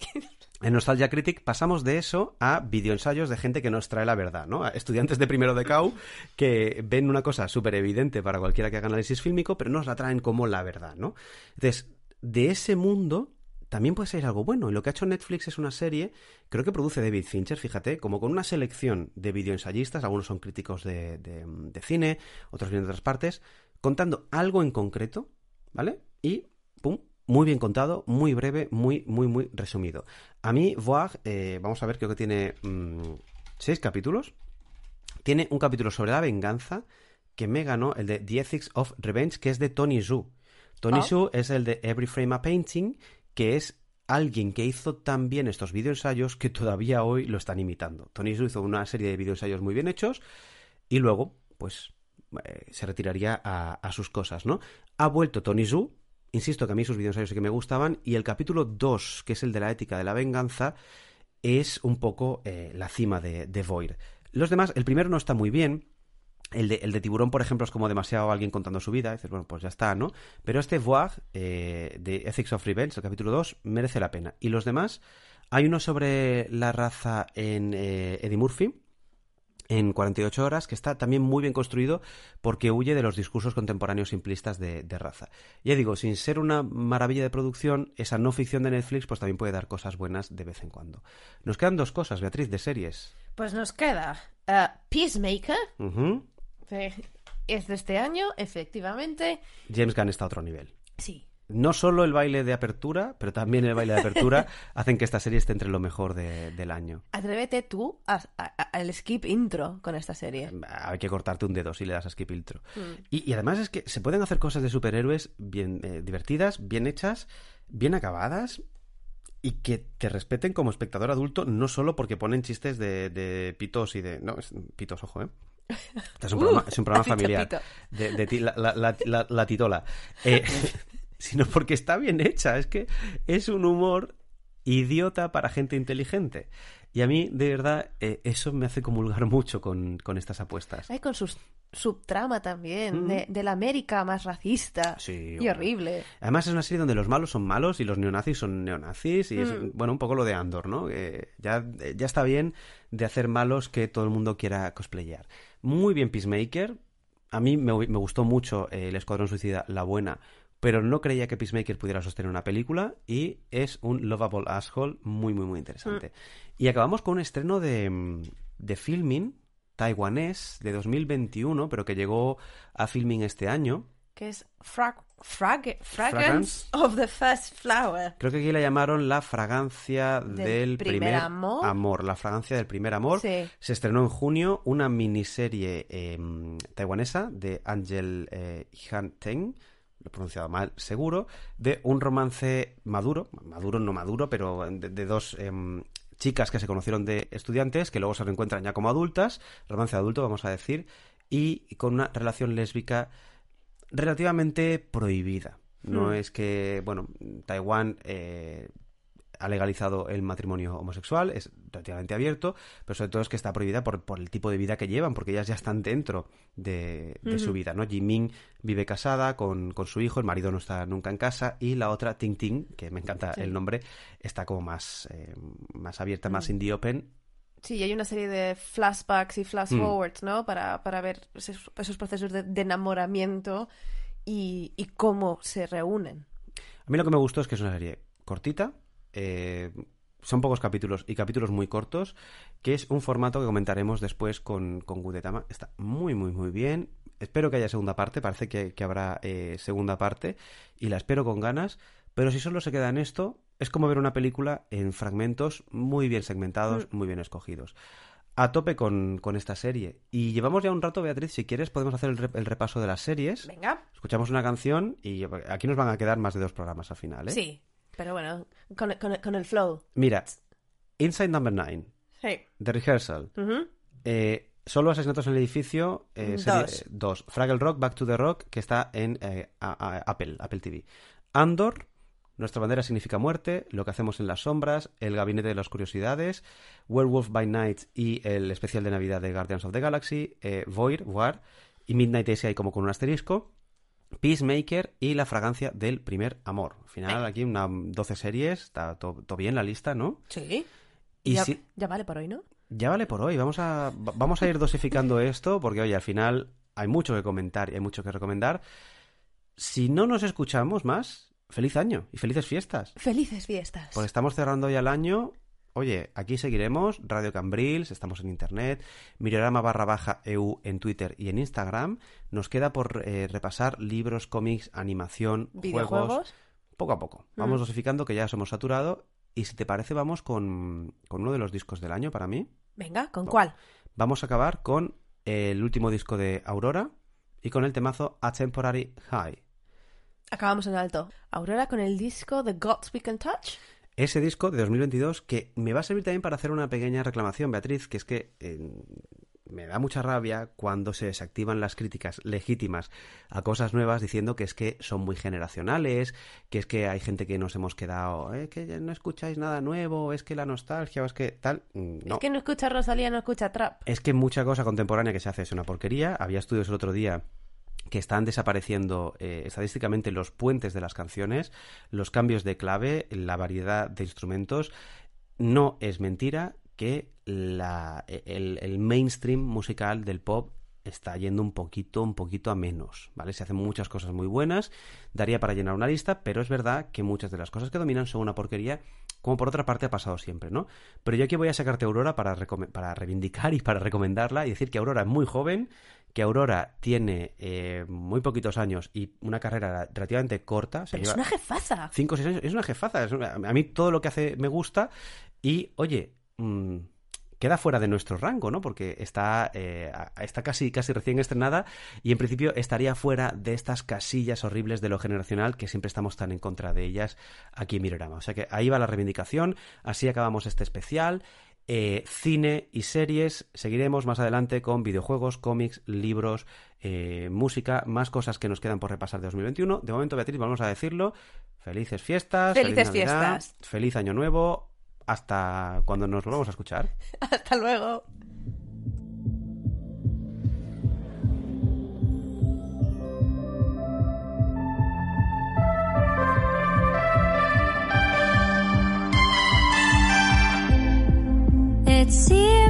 En Nostalgia Critic pasamos de eso a videoensayos de gente que nos trae la verdad, ¿no? A estudiantes de primero de C A U que ven una cosa súper evidente para cualquiera que haga análisis fílmico, pero nos la traen como la verdad, ¿no? Entonces, de ese mundo también puede ser algo bueno. Y lo que ha hecho Netflix es una serie, creo que produce David Fincher, fíjate, como con una selección de videoensayistas, algunos son críticos de, de, de cine, otros vienen de otras partes, contando algo en concreto, ¿vale? Y, pum, muy bien contado, muy breve, muy, muy, muy resumido. A mí, Vogue, eh, vamos a ver, creo que tiene mmm, seis capítulos. Tiene un capítulo sobre la venganza que me ganó, el de The Ethics of Revenge, que es de Tony Zhu. Tony oh. Zhu es el de Every Frame a Painting, que es alguien que hizo tan bien estos videoensayos que todavía hoy lo están imitando. Tony Zhu hizo una serie de videoensayos muy bien hechos y luego, pues, eh, se retiraría a, a sus cosas, ¿no? Ha vuelto Tony Zhu. Insisto que a mí sus videoensayos sí que me gustaban, y el capítulo dos, que es el de la ética de la venganza, es un poco eh, la cima de, de Void. Los demás, el primero no está muy bien, el de, el de Tiburón, por ejemplo, es como demasiado alguien contando su vida, dices, bueno, pues ya está, ¿no? Pero este Void, eh, de Ethics of Revenge, el capítulo dos, merece la pena. Y los demás, hay uno sobre la raza en eh, Eddie Murphy, en cuarenta y ocho horas, que está también muy bien construido porque huye de los discursos contemporáneos simplistas de, de raza. Ya digo, sin ser una maravilla de producción, esa no ficción de Netflix pues también puede dar cosas buenas de vez en cuando. Nos quedan dos cosas, Beatriz, de series. Pues nos queda uh, Peacemaker, uh-huh. que es de este año, efectivamente. James Gunn está a otro nivel. Sí. No solo el baile de apertura, pero también el baile de apertura hacen que esta serie esté entre lo mejor de, del año. Atrévete tú al skip intro con esta serie. Hay que cortarte un dedo si le das a skip intro. Mm. Y, y además es que se pueden hacer cosas de superhéroes bien eh, divertidas, bien hechas, bien acabadas y que te respeten como espectador adulto, no solo porque ponen chistes de, de pitos y de... No, es, pitos, ojo, ¿eh? Este es un programa, Uh, es un programa pito, familiar. pito. De, de ti- la, la, la, la- la titola. Eh, sino porque está bien hecha. Es que es un humor idiota para gente inteligente. Y a mí, de verdad, eh, eso me hace comulgar mucho con, con estas apuestas. Ay, con su subtrama también, Mm. de, de la América más racista Sí, y bueno. horrible. Además es una serie donde los malos son malos y los neonazis son neonazis y es, Mm. bueno, un poco lo de Andor, ¿no? Que ya, ya está bien de hacer malos que todo el mundo quiera cosplayar. Muy bien Peacemaker. A mí me, me gustó mucho eh, El Escuadrón Suicida, La Buena, pero no creía que Peacemaker pudiera sostener una película y es un lovable asshole muy, muy, muy interesante. Y acabamos con un estreno de, mm, de Filmin taiwanés de dos mil veintiuno, pero que llegó a Filmin este año. Que es frag frag Fragrance. Fragrance of the First Flower. Creo que aquí la llamaron La Fragancia del, Del primer, primer amor. La Fragancia del Primer Amor. Sí. Se estrenó en junio una miniserie eh, taiwanesa de Angel eh, Han Teng, lo he pronunciado mal, seguro, de un romance maduro, maduro no maduro, pero de, de dos em, chicas que se conocieron de estudiantes, que luego se reencuentran ya como adultas, romance adulto, vamos a decir, y con una relación lésbica relativamente prohibida. No Hmm. es que, bueno, Taiwán eh, ha legalizado el matrimonio homosexual, es relativamente abierto, pero sobre todo es que está prohibida por, por el tipo de vida que llevan, porque ellas ya están dentro de, de Ujú. su vida, ¿no? Jimin vive casada con, con su hijo, el marido no está nunca en casa, y la otra, Ting Ting, que me encanta Sí. el nombre, está como más, eh, más abierta, más Mm. indie open. Sí, y hay una serie de flashbacks y flash Mm. forwards, ¿no? Para, para ver esos, esos procesos de, de enamoramiento y, y cómo se reúnen. A mí lo que me gustó es que es una serie cortita, eh, son pocos capítulos y capítulos muy cortos, que es un formato que comentaremos después con, con Gudetama. Está muy, muy, muy bien. Espero que haya segunda parte, parece que, que habrá eh, segunda parte y la espero con ganas, pero si solo se queda en esto, es como ver una película en fragmentos muy bien segmentados, Mm. muy bien escogidos. A tope con, con esta serie. Y llevamos ya un rato, Beatriz, si quieres podemos hacer el, re- el repaso de las series. Venga. Escuchamos una canción y aquí nos van a quedar más de dos programas al final, ¿eh? Sí, pero bueno, con, con, con el flow. Mira, Inside Number Nine, Sí. The Rehearsal, Ujú. eh, Solo Asesinatos en el Edificio, eh, serie- Dos. eh, dos, Fraggle Rock, Back to the Rock, que está en eh, a- a- Apple, Apple T V. Andor, Nuestra bandera significa muerte, Lo que hacemos en las sombras, El gabinete de las curiosidades, Werewolf by Night y el especial de Navidad de Guardians of the Galaxy, eh, Void, War y Midnight A C I como con un asterisco, Peacemaker y La fragancia del primer amor. Al final aquí una doce series, está todo, todo bien la lista, ¿no? Sí. Y ya, si- ya vale por hoy, ¿no? Ya vale por hoy, vamos a, va- vamos a ir dosificando esto porque, oye, al final hay mucho que comentar y hay mucho que recomendar. Si no nos escuchamos más, feliz año y felices fiestas. Felices fiestas. Pues estamos cerrando ya el año. Oye, aquí seguiremos, Radio Cambrils, estamos en internet, Miriorama barra baja E U en Twitter y en Instagram. Nos queda por eh, repasar libros, cómics, animación, juegos, Videojuegos. poco a poco. Vamos Mm. dosificando que ya somos saturado. Y si te parece, vamos con, con uno de los discos del año para mí. Venga, ¿con No. cuál? Vamos a acabar con el último disco de Aurora y con el temazo A Temporary High. Acabamos en alto. Aurora con el disco The Gods We Can Touch. Ese disco de dos mil veintidós que me va a servir también para hacer una pequeña reclamación, Beatriz, que es que eh, me da mucha rabia cuando se desactivan las críticas legítimas a cosas nuevas diciendo que es que son muy generacionales, que es que hay gente que nos hemos quedado, eh, que ya no escucháis nada nuevo, es que la nostalgia o es que tal. Mm, No. Es que no escucha Rosalía, no escucha Trap. Es que mucha cosa contemporánea que se hace es una porquería. Había estudios el otro día que están desapareciendo eh, estadísticamente los puentes de las canciones, los cambios de clave, la variedad de instrumentos. No es mentira que la, el, el mainstream musical del pop está yendo un poquito, un poquito a menos, ¿vale? Se hacen muchas cosas muy buenas, daría para llenar una lista, pero es verdad que muchas de las cosas que dominan son una porquería, como por otra parte ha pasado siempre, ¿no? Pero yo aquí voy a sacarte a Aurora para, recome- para reivindicar y para recomendarla y decir que Aurora es muy joven, que Aurora tiene eh, muy poquitos años y una carrera relativamente corta. Se Pero es lleva una jefaza. cinco o seis años, es una jefaza. Es una- a mí todo lo que hace me gusta y, oye, mmm, queda fuera de nuestro rango, ¿no? Porque está, eh, está casi, casi recién estrenada y en principio estaría fuera de estas casillas horribles de lo generacional que siempre estamos tan en contra de ellas aquí en Mirorama. O sea que ahí va la reivindicación, así acabamos este especial. Eh, cine y series, seguiremos más adelante con videojuegos, cómics, libros, eh, música, más cosas que nos quedan por repasar de dos mil veintiuno. De momento, Beatriz, vamos a decirlo, felices fiestas, felices feliz Navidad, fiestas, feliz Año Nuevo, hasta cuando nos volvamos a escuchar. Hasta luego. It seems